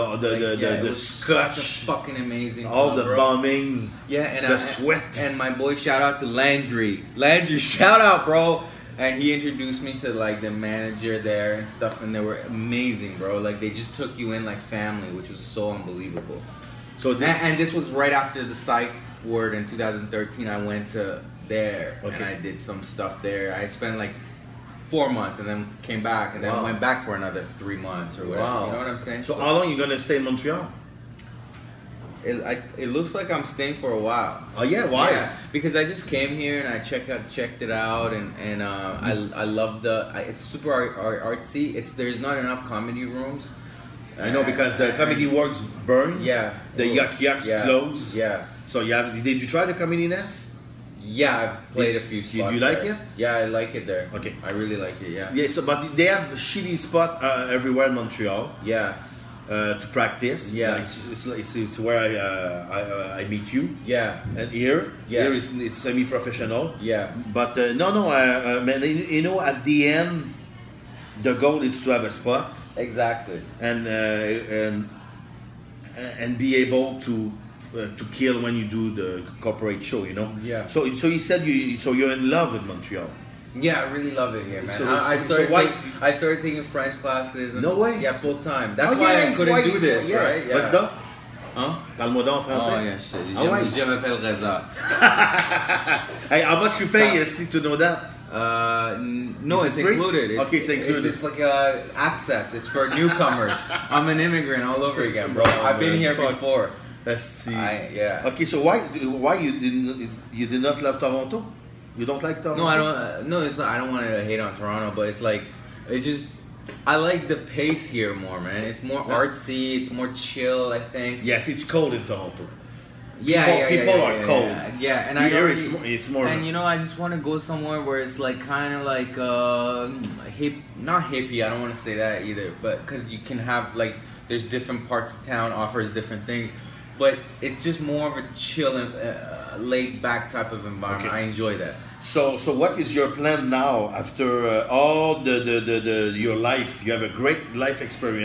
the scotch. Fucking amazing. All the bombing. Yeah, and the sweat. And my boy, shout out to Landry. Landry, shout out, bro. And he introduced me to like the manager there and stuff, and they were amazing, bro. Like they just took you in like family, which was so unbelievable. So this was right after the Psych Word in 2013. I went to there and I did some stuff there. I spent like 4 months and then came back and then went back for another 3 months or whatever. Wow. You know what I'm saying? So how long are you gonna stay in Montreal? It looks like I'm staying for a while. Oh yeah, why? Yeah, because I just came here and I checked it out and I love it's super artsy. There's not enough comedy rooms. I know, because the Comedy Works burn. Yeah. The Yucks close. Yeah. So did you try the Comedy Nest? Yeah, I've played a few spots. Do you like it? Yeah, I like it there. Okay. I really like it, yeah. Yeah, so but they have shitty spot everywhere in Montreal. Yeah. To practice. Yeah. It's where I meet you. Yeah. And here it's semi-professional. Yeah. But man, you know, at the end, the goal is to have a spot. Exactly. And be able to kill when you do the corporate show, you know. Yeah. So you said you're in love with Montreal. Yeah, I really love it here, man. I started taking French classes. And, no way. Yeah, full time. That's why I couldn't do this, right? Yeah. What's that? Hein? Parle-moi donc en français. Oh yeah, shit. Je m'appelle Reza. Hey, how much you pay to know that? No, it's included. It's included. It's like access. It's for newcomers. I'm an immigrant all over again, bro. I've been here before. Let's see. Yeah. Okay, so why you did not love Toronto? You don't like Toronto? No, I don't. No, it's not. I don't want to hate on Toronto, but it's just. I like the pace here more, man. It's more artsy. It's more chill, I think. Yes, it's cold in Toronto. People are cold. Yeah, and it's more. And I just want to go somewhere where it's like kind of like hip, not hippie. I don't want to say that either, but because you can have like there's different parts of town offers different things, but it's just more of a chill and laid back type of environment. Okay. I enjoy that. So what is your plan now after all your life? You have a great life experience.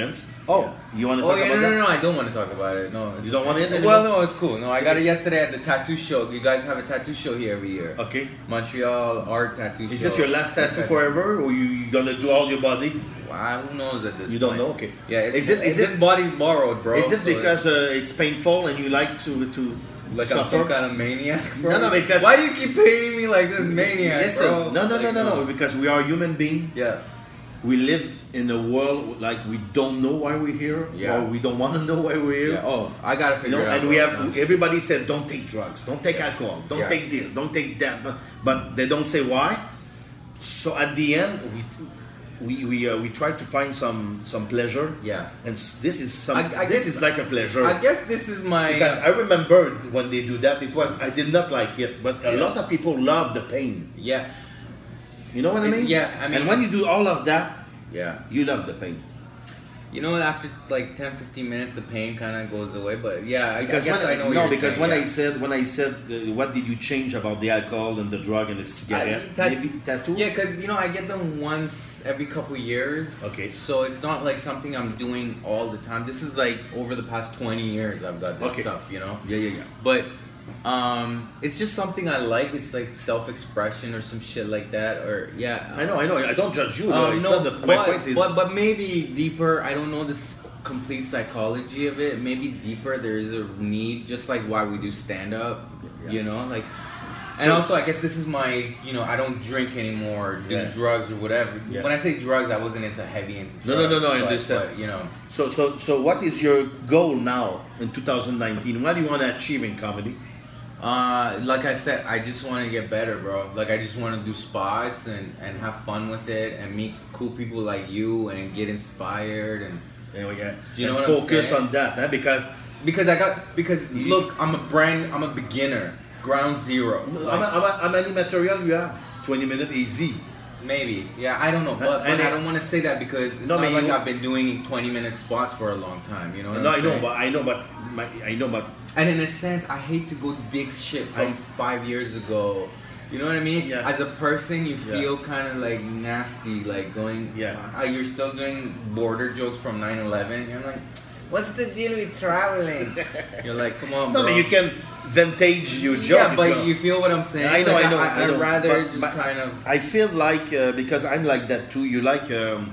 Oh, you want to talk about that? No, I don't want to talk about it. No, you don't want it anymore? Well, no, it's cool. No, I got it yesterday at the tattoo show. You guys have a tattoo show here every year. Okay. Montreal art tattoo show. Is it your last tattoo forever, or you gonna do all your body? Well, who knows at this point? You don't know? Okay. Yeah. Is it this body's borrowed, bro? Is it because it's painful and you like to like suffer? I'm some kind of maniac, bro? No, because why do you keep painting me like this maniac, listen, bro? No. Because we are human beings. Yeah. We live in a world like we don't know why we're here, or we don't want to know why we're here. Yeah. Oh, I gotta figure it out. And we have everybody said, don't take drugs, don't take alcohol, don't take this, don't take that, but they don't say why. So at the end, we try to find some pleasure. Yeah. And this is this is like a pleasure. I guess this is my because I remember when they do that, I did not like it, but a lot of people love the pain. Yeah. You know what I mean? Yeah, I mean, and when you do all of that, you love the pain. You know, after like 10-15 minutes, the pain kind of goes away. But yeah, I guess I know. No, because when I said what did you change about the alcohol and the drug and the cigarette? Maybe tattoo. Yeah, because I get them once every couple years. Okay. So it's not like something I'm doing all the time. This is like over the past 20 years I've got this stuff. Yeah. But it's just something I like. It's like self-expression or some shit like that. Or I know. I don't judge you. My point is, but maybe deeper. I don't know this complete psychology of it. Maybe deeper. There is a need, just like why we do stand-up. Like. And also, I guess this is my, I don't drink anymore, do drugs or whatever. Yeah. When I say drugs, I wasn't into drugs. No, I understand. But, So what is your goal now in 2019? What do you want to achieve in comedy? Like I said, I just want to get better, bro. Like, I just want to do spots and have fun with it and meet cool people like you and get inspired and focus on that, huh? Because look, I'm a beginner. Ground zero. How many material you have? 20 minutes easy. Maybe. Yeah, I don't know. But I don't want to say that because it's not like I've been doing 20-minute spots for a long time. You know what I'm saying? I know, but... And in a sense, I hate to go dig shit from 5 years ago. You know what I mean? Yeah. As a person, you feel kind of like nasty, like going... Yeah. You're still doing border jokes from 9/11. You're like, what's the deal with traveling? You're like, come on, bro. No, but you can... vintage your job. Yeah, but you feel what I'm saying? I know. I'd rather just kind of... I feel like, because I'm like that too, you like...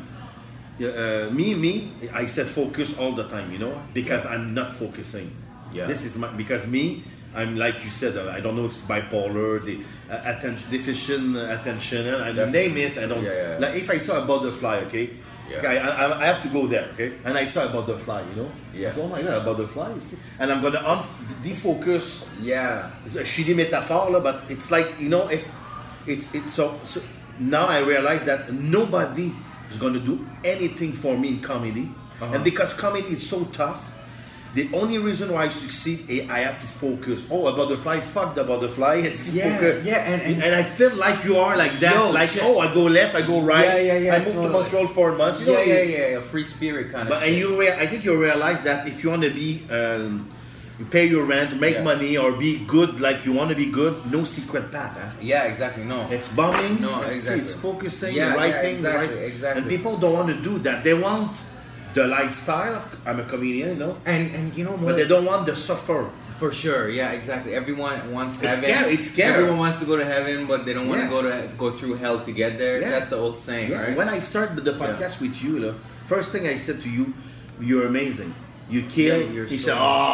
me, I said focus all the time, because I'm not focusing. Yeah. This is because me, I'm like you said, I don't know if it's bipolar, the deficient attention, I name it, I don't... Like if I saw a butterfly, okay? Yeah. I have to go there, okay? And I saw a butterfly, Yeah. I said, oh my God, a butterfly. And I'm going to defocus. Yeah. It's a shitty metaphor, but it's like, if it's so now I realize that nobody is going to do anything for me in comedy. And because comedy is so tough, the only reason why I succeed is I have to focus. Oh, a butterfly, fuck the butterfly. And I feel like you are like that. Shit. I go left, I go right. I moved to Montreal 4 months. A free spirit kind of shit. And I think you realize that if you want to be, you pay your rent, make money, or be good like you want to be good, no secret path. Huh? Yeah, exactly. No. It's bombing. No, exactly. It's focusing, writing. Exactly. And people don't want to do that. They want the lifestyle of I'm a comedian, and you know what? But they don't want the suffer. For sure, yeah, exactly. Everyone wants heaven. It's scary. Everyone wants to go to heaven, but they don't want to go through hell to get there. That's the old saying, right? When I started the podcast with you, first thing I said to you, you're amazing. You kill. He said,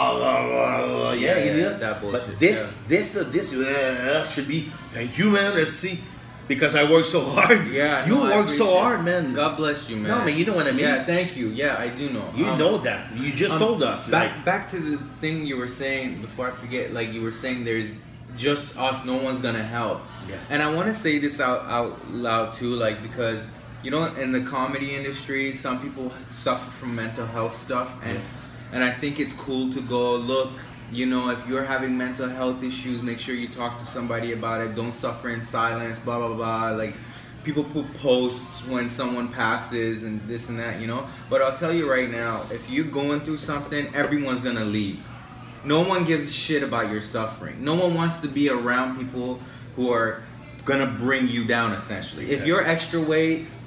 that bullshit. But this should be. Thank you, man. Let's see. Because I work so hard. Yeah, you work so hard, man. God bless you, man. No, man, you know what I mean. Yeah, thank you. Yeah, I do know. You know that. You just told us. Back to the thing you were saying before I forget. Like you were saying, there's just us. No one's gonna help. Yeah. And I want to say this out loud too, like because in the comedy industry, some people suffer from mental health stuff, and I think it's cool to go look. If you're having mental health issues, make sure you talk to somebody about it. Don't suffer in silence, blah, blah, blah. Like, people put posts when someone passes and this and that, But I'll tell you right now, if you're going through something, everyone's going to leave. No one gives a shit about your suffering. No one wants to be around people who are going to bring you down, essentially. Exactly. If you're extra weight,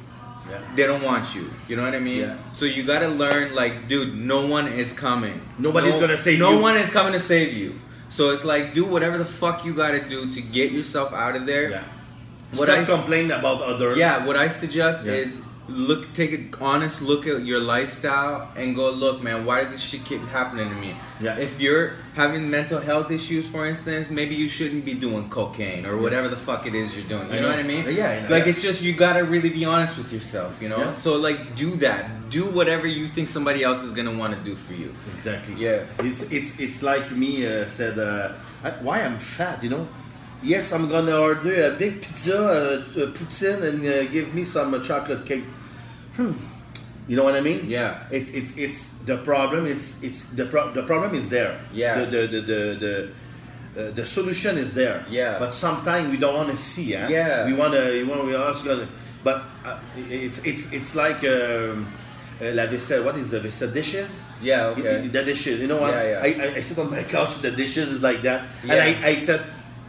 they don't want you. You know what I mean? So you gotta learn, like, dude, no one is coming. Nobody's gonna save you. No one is coming to save you. So it's like, do whatever the fuck you gotta do to get yourself out of there. Yeah. Stop complaining about others. Yeah, what I suggest is take an honest look at your lifestyle and go, look, man, why does this shit keep happening to me? Yeah. If you're having mental health issues, for instance, maybe you shouldn't be doing cocaine or whatever the fuck it is you're doing. You know what I mean? Yeah. Like, it's just, you gotta really be honest with yourself, you know? So, like, do that. Do whatever you think somebody else is gonna want to do for you. Exactly. Yeah. It's like me said, why I'm fat, you know? Yes, I'm gonna order a big pizza, poutine, and give me some chocolate cake. You know what I mean? Yeah. It's the problem. The problem is there. Yeah. The solution is there. Yeah. But sometimes we don't want to see. Yeah. We also gonna. But it's like la vaisselle. What is the vaisselle? Dishes. Yeah. Okay. The dishes. You know what? Yeah. I sit on my couch. The dishes is like that, Yeah. and I said,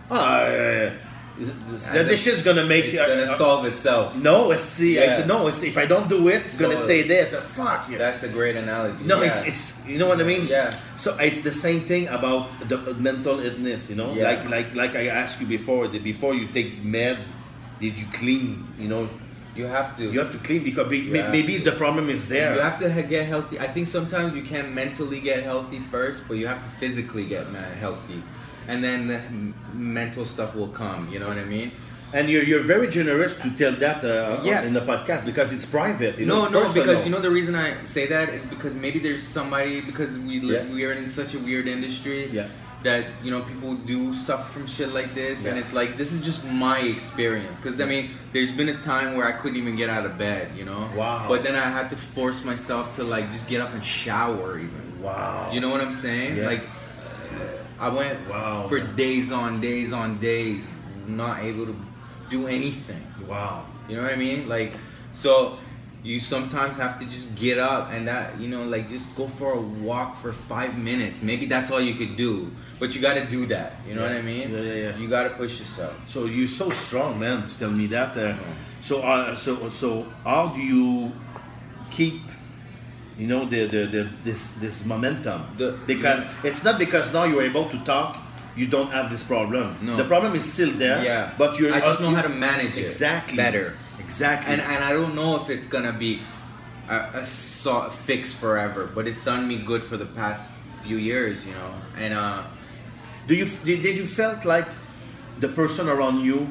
the dish is gonna make it's gonna solve itself. No, I said no. If I don't do it, it's gonna stay there. I said, fuck you. That's a great analogy. No, it's you know what I mean. Yeah. So it's the same thing about the mental illness. You know, like I asked you before. Before you take med, did you clean? You know. You have to. You have to clean because maybe the problem is there. You have to get healthy. I think sometimes you can't mentally get healthy first, but you have to physically get healthy. And then the mental stuff will come, you know what I mean? And you're very generous to tell that in the podcast because it's private. You know, no, because you know the reason I say that is because maybe there's somebody, because we are in such a weird industry that, you know, people do suffer from shit like this, and it's like, this is just my experience. Because I mean, there's been a time where I couldn't even get out of bed, you know? Wow. But then I had to force myself to, like, just get up and shower even. Wow. Do you know what I'm saying? Yeah. Like, I went for days on days, not able to do anything. Wow. You know what I mean? Like, so you sometimes have to just get up and that, you know, like, just go for a walk for 5 minutes. Maybe that's all you could do, but you got to do that. You know what I mean? Yeah. You got to push yourself. So you're so strong, man, to tell me that. So how do you keep, you know, this momentum? Because it's not because now you're able to talk, you don't have this problem. No. The problem is still there. Yeah. But I just know how to manage it better. Exactly. And I don't know if it's gonna be a fix forever, but it's done me good for the past few years, you know. And did you felt like the person around you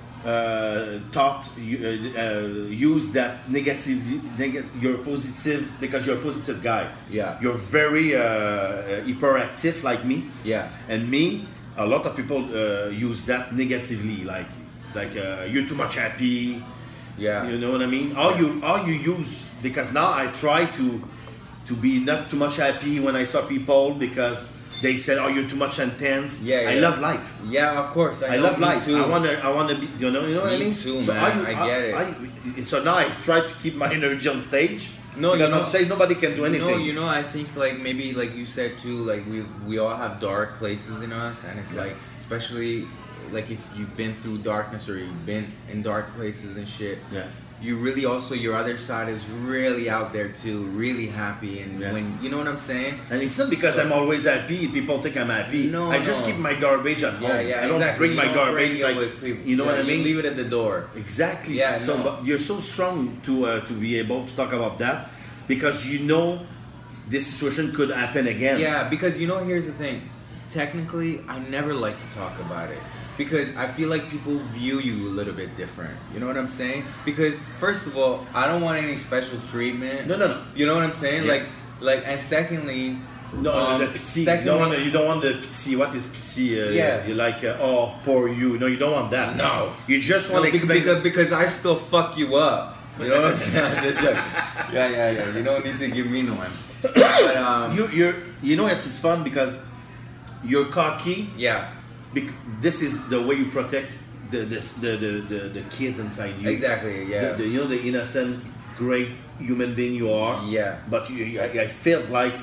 use that you're positive because you're a positive guy. Yeah. You're very hyperactive like me. Yeah. And me, a lot of people use that negatively, like you're too much happy. Yeah. You know what I mean? All you use, because now I try to be not too much happy when I saw people because they said, "Oh, you're too much intense." Yeah, I love life. Yeah, of course. I love life. Too. I wanna be. You know what I mean? Me too, so man. I get it. So now I try to keep my energy on stage. No, because on stage nobody can do anything. No, you know, I think like maybe like you said too, like we all have dark places in us, and it's like, especially like if you've been through darkness or you've been in dark places and shit. Yeah. You really also, your other side is really out there too, really happy, and when, you know what I'm saying? And it's not because I'm always happy, people think I'm happy. No, I just keep my garbage at home. Yeah, I don't bring my garbage like, you know what I mean? You leave it at the door. Exactly. Yeah, but you're so strong to be able to talk about that because you know this situation could happen again. Yeah, because you know, here's the thing. Technically, I never like to talk about it. Because I feel like people view you a little bit different. You know what I'm saying? Because first of all, I don't want any special treatment. No. You know what I'm saying? Yeah. Like, and secondly, the pity. You don't want the pity. What is pity? You're like, oh, poor you. No, you don't want that. No. You just want to explain. Because I still fuck you up. You know what I'm saying? Yeah. You don't need to give me no one. But you know it's fun because you're cocky. Yeah. This is the way you protect the kids inside you. Exactly. Yeah. You know, the innocent, great human being you are. Yeah. But I felt like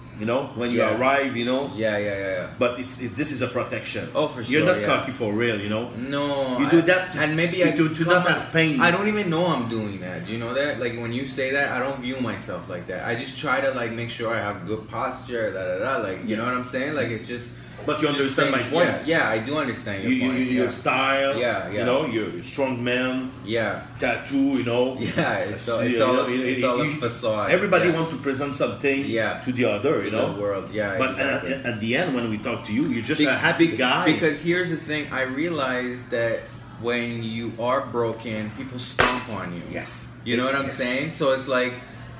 You know, when you arrive, you know. Yeah. But this is a protection. Oh, for sure. You're not cocky for real, you know. No. You do that and maybe to not have pain. I don't even know I'm doing that. You know that? Like when you say that, I don't view myself like that. I just try to like make sure I have good posture. Like you know what I'm saying? Like it's just. But you understand my point. Yeah, I do understand your point. Your style. Yeah. You know, you're a strong man. Yeah. Tattoo, you know. Yeah, it's all a facade. Everybody wants to present something to the other, you know. The world, yeah. But exactly. at the end, when we talk to you, you're just a happy guy. Because here's the thing, I realize that when you are broken, people stomp on you. Yes. You know what I'm saying? So it's like,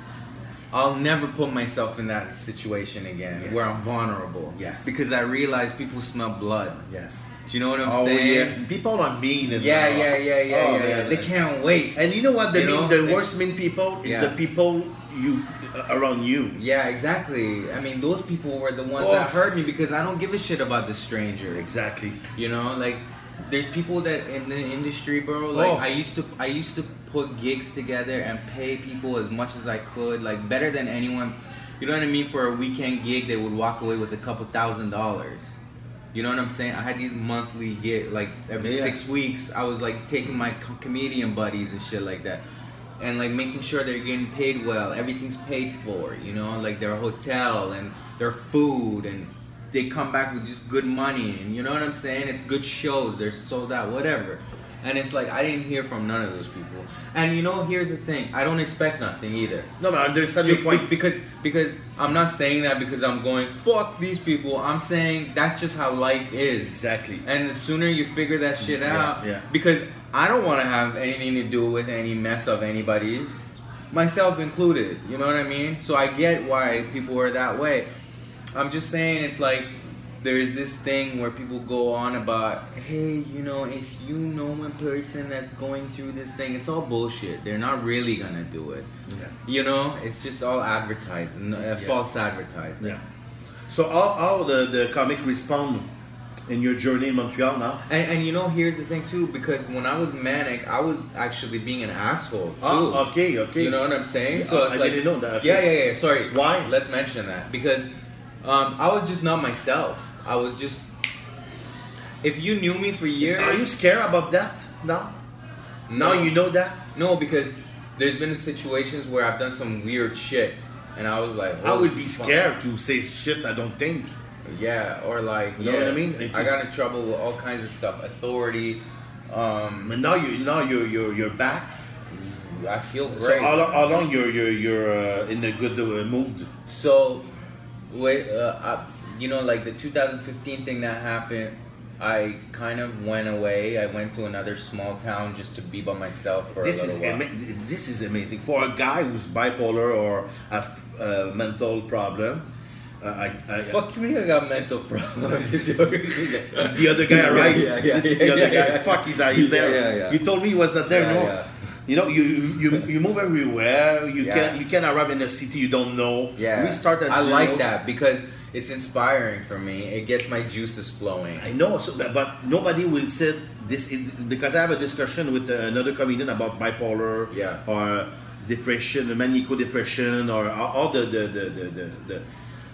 I'll never put myself in that situation again where I'm vulnerable. Yes. Because I realize people smell blood. Yes. Do you know what I'm saying? Yeah. People are mean. And yeah. They can't wait. And you know what? The worst mean people is the people around you. Yeah, exactly. I mean, those people were the ones that hurt me because I don't give a shit about the stranger. Exactly. You know, like there's people that in the industry, bro. Like I used to put gigs together and pay people as much as I could, like better than anyone. You know what I mean? For a weekend gig, they would walk away with a couple $1,000s. You know what I'm saying? I had these monthly gigs, like every 6 weeks. I was like taking my comedian buddies and shit like that, and like making sure they're getting paid well. Everything's paid for. You know, like their hotel and their food, and they come back with just good money. And you know what I'm saying? It's good shows. They're sold out, whatever. And it's like, I didn't hear from none of those people. And you know, here's the thing. I don't expect nothing either. No, I understand your point. Because I'm not saying that because I'm going, fuck these people. I'm saying that's just how life is. Exactly. And the sooner you figure that shit out, because I don't want to have anything to do with any mess of anybody's, myself included. You know what I mean? So I get why people are that way. I'm just saying it's like, there is this thing where people go on about, hey, you know, if you know a person that's going through this thing, it's all bullshit. They're not really gonna do it. Yeah. You know, it's just all advertising, false advertising. Yeah. So how the comic respond in your journey in Montreal now? And you know, here's the thing too, because when I was manic, I was actually being an asshole too. Oh, okay. You know what I'm saying? So it's I didn't know that. Okay. Yeah. Sorry. Why? Let's mention that because I was just not myself. I was just. If you knew me for years, are you scared about that now? Now you know that? No, because there's been situations where I've done some weird shit, and I was like, I would be scared to say shit I don't think. Yeah, or like, you know what I mean? I got in trouble with all kinds of stuff, authority. But now you're back. I feel great. So how long you're in a good mood? So, wait, you know, like the 2015 thing that happened, I kind of went away. I went to another small town just to be by myself for a little while. This is amazing. For a guy who's bipolar or have a mental problem, fuck me, I got mental problems. The other guy, right? This is the other guy. Fuck, he's there. Yeah. You told me he was not there. No. You know, you move everywhere. You can arrive in a city you don't know. Yeah. We start at I zero. like that because it's inspiring for me. It gets my juices flowing. I know, but nobody will say this because I have a discussion with another comedian about bipolar or depression, maniacal depression, or all the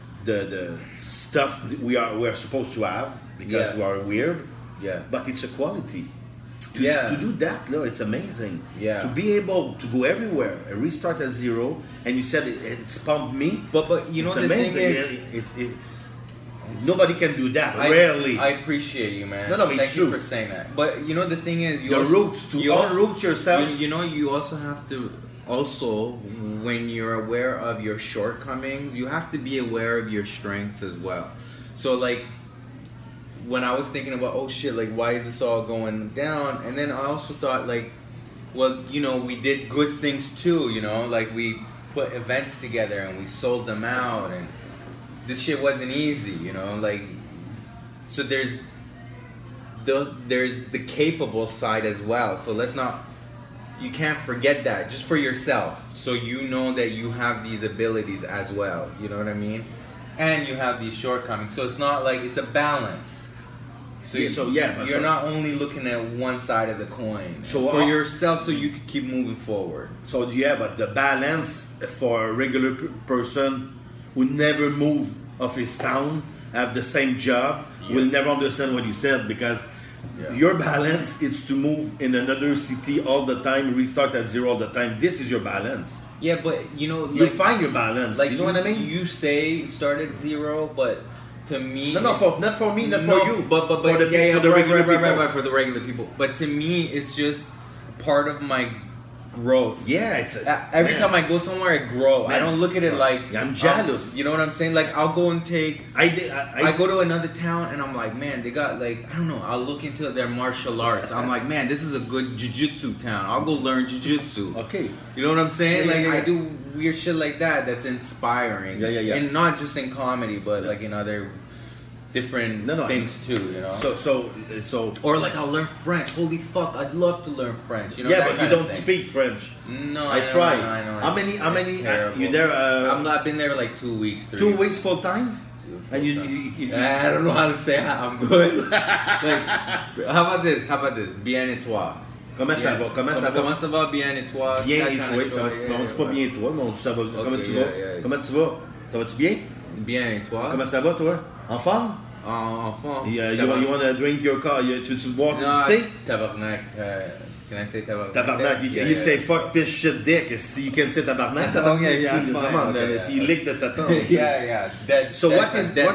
stuff that we are supposed to have because we are weird. Yeah. But it's a quality. To do that, no, it's amazing. Yeah. To be able to go everywhere, restart at zero, and you said it's pumped me. But you know the amazing. Thing is, nobody can do that. Rarely. I appreciate you, man. No, it's true. Thank you for saying that. But you know the thing is, you unroot yourself. You know, you also have to. Also, when you're aware of your shortcomings, you have to be aware of your strengths as well. So like, when I was thinking about, oh shit, like why is this all going down? And then I also thought like, well, you know, we did good things too, you know, like we put events together and we sold them out, and this shit wasn't easy, you know, like, so there's the capable side as well. So you can't forget that just for yourself. So you know that you have these abilities as well, you know what I mean? And you have these shortcomings. So it's not like, it's a balance. So you're not only looking at one side of the coin. So for yourself, so you can keep moving forward. So but the balance for a regular person who never moved of his town, have the same job, will never understand what you said, because your balance is to move in another city all the time, restart at zero all the time. This is your balance. Yeah, but you know, you find your balance. Like, you know what I mean? You say start at zero, but to me, not for me, not for you, but for the regular people. For the regular people. But to me, it's just part of my growth. Yeah, it's every time I go somewhere, I grow. I don't look at it like I'm jealous. You know what I'm saying? Like, I'll go and take. I go to another town and I'm like, man, they got like, I don't know. I'll look into their martial arts. I'm like, man, this is a good jiu-jitsu town. I'll go learn jiu-jitsu. Okay. You know what I'm saying? I do weird shit like that. That's inspiring. Yeah. And not just in comedy, but like in other different things too, you know. So or like I'll learn French. Holy fuck, I'd love to learn French. You know. Yeah, but you don't speak French. No, I try. I know. How many? You there? I've been there like 2 weeks. 2 weeks full time. And you I don't know how to say I'm good. Like, how about this? Bien et toi. Comment ça va? Comment ça va? Bien et toi. Bien et toi. Ça va. Non, c'est pas bien et toi, mais ça va. Comment tu vas? Comment tu vas? Ça va-tu bien? Bien et toi. Comment ça va, toi? En forme? En forme. You want to drink your car? Tu bois du thé? Tabarnak. Can I say tabarnak? Tabarnak. You say fuck, piss, shit, dick. You can say tabarnak. Okay, yeah, fine. Come on, man. You lick the taton. Yeah. So what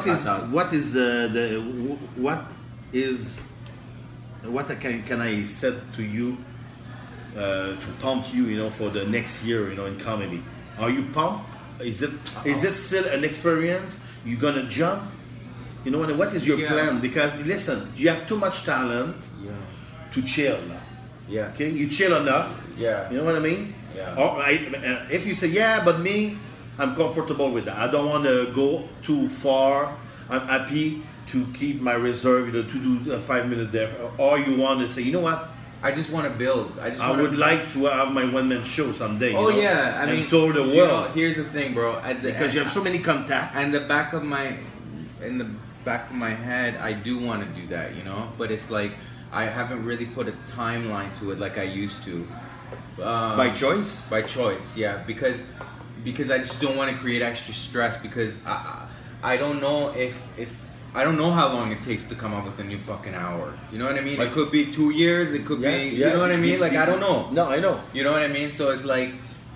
can I say to you to pump you, you know, for the next year, you know, in comedy? Are you pumped? Is it still an experience? You gonna jump? You know, and what is your plan? Because listen, you have too much talent to chill now. Yeah. Okay, you chill enough. Yeah. You know what I mean? Yeah. Or if you say but me, I'm comfortable with that. I don't want to go too far. I'm happy to keep my reserve, you know, to do a 5 minute there. Or you want to say, you know what? I just want to build. I would like to have my one-man show someday. Oh, you know, yeah. I mean, tour the world. You know, here's the thing, bro. Because you have so many contacts. And in the back of my head, I do want to do that, you know. But it's like I haven't really put a timeline to it like I used to. By choice. By choice, yeah. Because I just don't want to create extra stress. Because I don't know if I don't know how long it takes to come up with a new fucking hour. You know what I mean? It could be 2 years. It could be. You know what I mean? Like, I don't know. No, I know. You know what I mean? So it's like,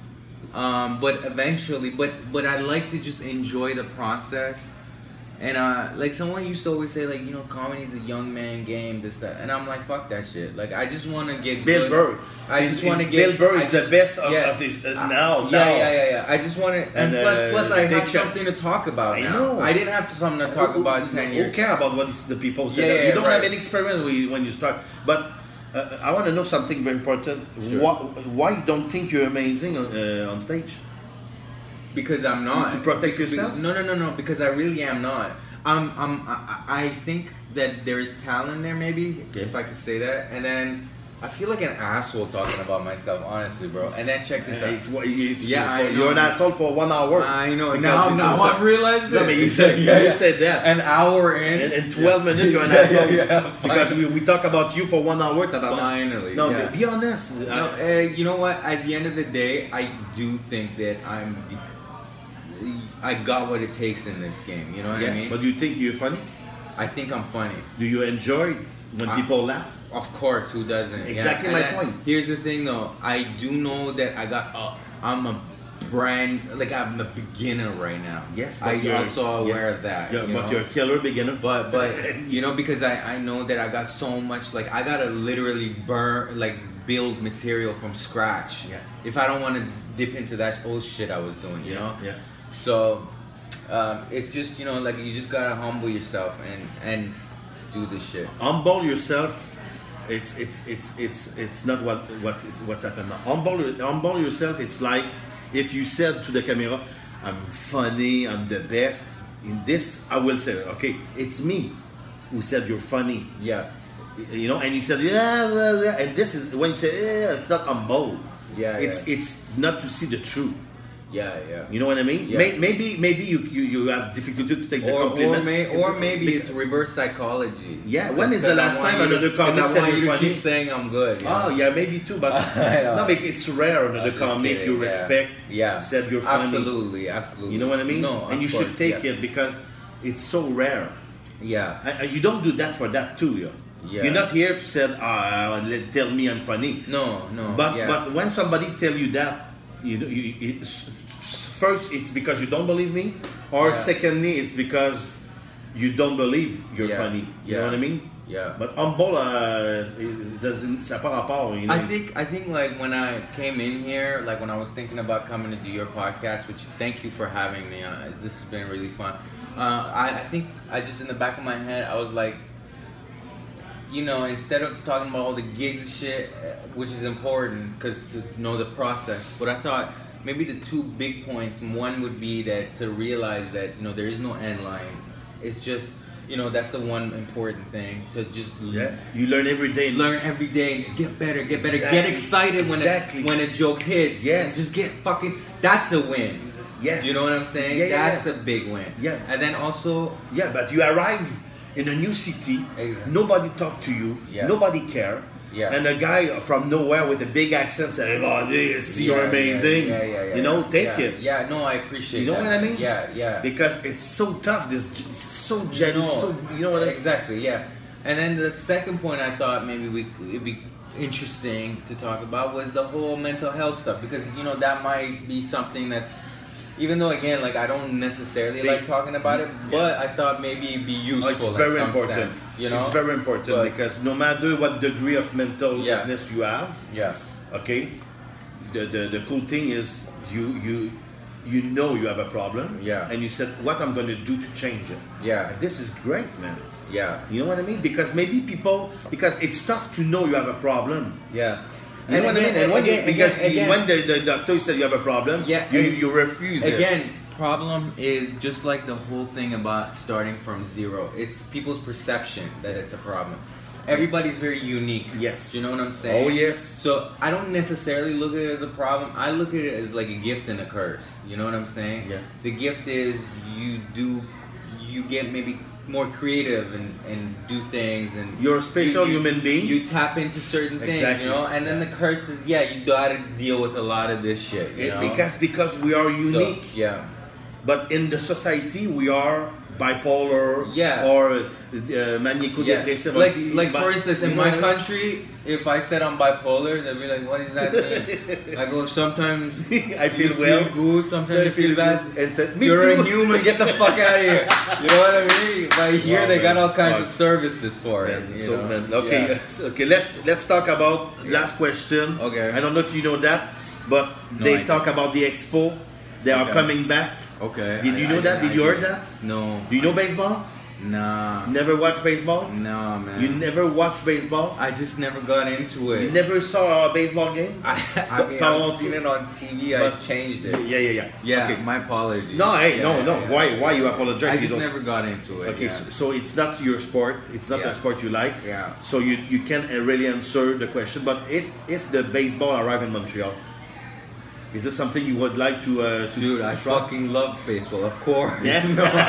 but eventually, but I like to just enjoy the process. And like someone used to always say, like, you know, comedy is a young man game, this, that, and I'm like, fuck that shit. Like, I just want to get Bill Burr. I just want to get. Bill Burr is the best of his now. Yeah. I just want to, and plus I have something to talk about. I know. I didn't have something to talk about in 10 years. Who care about what the people say? You don't have any experience when you start. But I want to know something very important. Sure. Why you don't think you're amazing on stage? Because I'm not. To protect yourself? No. Because I really am not. I think that there is talent there, maybe, if I could say that. And then I feel like an asshole talking about myself, honestly, bro. And then check this out. You're an asshole for 1 hour. I know. Now I've realized it. No, but you said that. An hour in. In 12 minutes, you're an asshole. Because we talk about you for 1 hour. Finally. No, be honest. You know what? At the end of the day, I do think that I got what it takes in this game. You know what I mean? But do you think you're funny? I think I'm funny. Do you enjoy when people laugh? Of course, who doesn't? Exactly my point. Here's the thing, though. I do know that I'm a beginner right now. Yes, but I'm also aware of that. Yeah, but you're a killer beginner. But you know, because I know that I got so much. Like, I gotta literally build material from scratch. Yeah. If I don't want to dip into that old shit I was doing, you know. Yeah. So it's just, you know, like, you just gotta humble yourself and do this shit. Humble yourself. It's not what's happened now. Humble yourself. It's like if you said to the camera, "I'm funny. I'm the best." In this, I will say, "Okay, it's me who said you're funny." Yeah. You know, and you said, "Yeah," and this is when you say, "Yeah," it's not humble. Yeah. It's not to see the truth. Yeah. You know what I mean? Yeah. Maybe you have difficulty to take the compliment. Or maybe it's reverse psychology. Yeah. When is the last time another comic said you're funny? Keep saying I'm good. Oh yeah, maybe too, but no, it's rare another comic you respect. Yeah. Said you're funny. Absolutely. You know what I mean? No, and you should take it because it's so rare. Yeah. You don't do that for that too, yeah. You're not here to say, tell me I'm funny. No. But when somebody tell you that, first it's because you don't believe me, or secondly it's because you don't believe you're funny. You know what I mean? Yeah. But humble doesn't. Ça part à part, you know? I think like when I came in here, like when I was thinking about coming to do your podcast, which thank you for having me. This has been really fun. I think I just in the back of my head I was like, you know, instead of talking about all the gigs and shit, which is important because to know the process, but I thought maybe the two big points, one would be that to realize that, you know, there is no end line. It's just, you know, that's the one important thing, to just you learn every day. Learn every day and just get better. Exactly. Get excited when a joke hits. Yes. Just get fucking, that's a win. Yeah. You know what I'm saying? That's a big win. Yeah. And then also, but you arrive in a new city, nobody talk to you, nobody care. Yeah. And a guy from nowhere with a big accent saying, "Oh, you're amazing." You know, take it. Yeah, no, I appreciate. You know what I mean? Yeah. Because it's so tough. This so jealous. So, you know what I mean? Exactly. Yeah. And then the second point I thought maybe it'd be interesting to talk about was the whole mental health stuff, because you know that might be something that's, even though again, like I don't necessarily like talking about it, but I thought maybe it'd be useful. It's very important. Sense, you know, it's very important because no matter what degree of mental illness you have, okay, the cool thing is you know you have a problem, and you said what I'm going to do to change it. And this is great, man. You know what I mean? Because because it's tough to know you have a problem. You know what I mean? And when the doctor said you have a problem, you refuse it. Again, problem is just like the whole thing about starting from zero. It's people's perception that it's a problem. Everybody's very unique. Yes. You know what I'm saying? Oh, yes. So I don't necessarily look at it as a problem. I look at it as like a gift and a curse. You know what I'm saying? Yeah. The gift is you get maybe more creative and do things, and you're a special human being. You tap into certain things, you know. And then the curse is, you gotta deal with a lot of this shit, you know? Because we are unique. So, but in the society we are bipolar or maniaco-depressive. Like for instance, in my country, if I said I'm bipolar, they'll be like, what does that mean? I go, sometimes I feel good, sometimes I feel bad. And said, you're a human, get the fuck out of here. You know what I mean? But here they got all kinds of services for it. Okay, let's talk about last question. Okay. I don't know if you know that, but they talk about the expo. They are coming back. Okay. Did you know that? Did you heard that? No. Do you know baseball? Nah. Never watch baseball? No, man. You never watch baseball? I just never got into it. You never saw a baseball game? I've seen it on TV. I changed it. Yeah. Okay. My apologies. No, no. Why you apologize? I just never got into it. Okay, so it's not your sport. It's not a sport you like. Yeah. So you can't really answer the question. But if the baseball arrive in Montreal, is it something you would like to Dude, I fucking love baseball, of course. Yeah?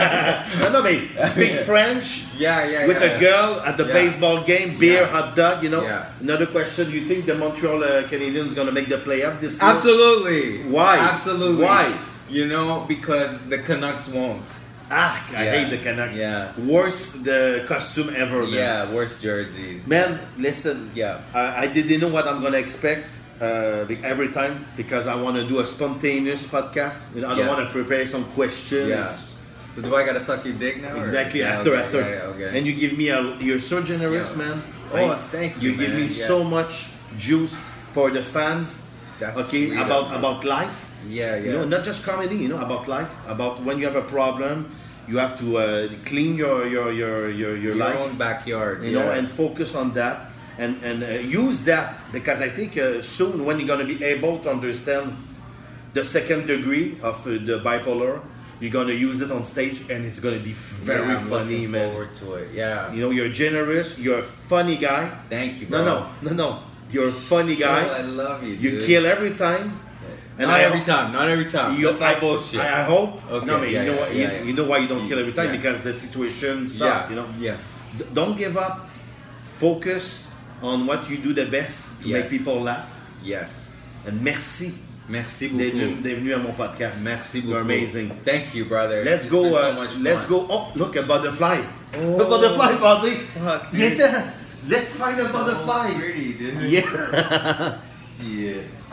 no, mate. Speak French. With a girl at the baseball game, beer, hot dog, you know. Another question, you think the Montreal Canadiens going to make the playoff this year? Absolutely. Why? Absolutely. Why? You know, because the Canucks won't. I hate the Canucks. Worst the costume ever, man. Worst jerseys. Man, listen. I didn't know what I'm going to expect. Every time, because I want to do a spontaneous podcast. You know, I don't want to prepare some questions. So do I gotta suck your dick now? Exactly. After. And you give me you're so generous, man. Thank you. You give me so much juice for the fans. That's about life. You know, not just comedy. You know, about life. About when you have a problem, you have to clean your life, own backyard. You know, and focus on that. And use that, because I think soon when you're going to be able to understand the second degree of the bipolar, you're going to use it on stage and it's going to be very funny, man. Forward to it. You know, you're generous, you're a funny guy. Thank you, bro. No. You're a funny guy. I love you, You dude. kill every time. And not every time. That's not bullshit. I hope. Okay, no, man, you know why you don't kill every time? Because the situation sucks, you know? Yeah. Don't give up. Focus on what you do the best to make people laugh. Yes. And merci. Merci beaucoup. D'être venu à mon podcast. Merci beaucoup. You're amazing. Thank you, brother. Let's go. Let's go. Oh, look, a butterfly. Oh. A butterfly, buddy. Let's find a butterfly. Pretty, dude. Yeah. Yeah.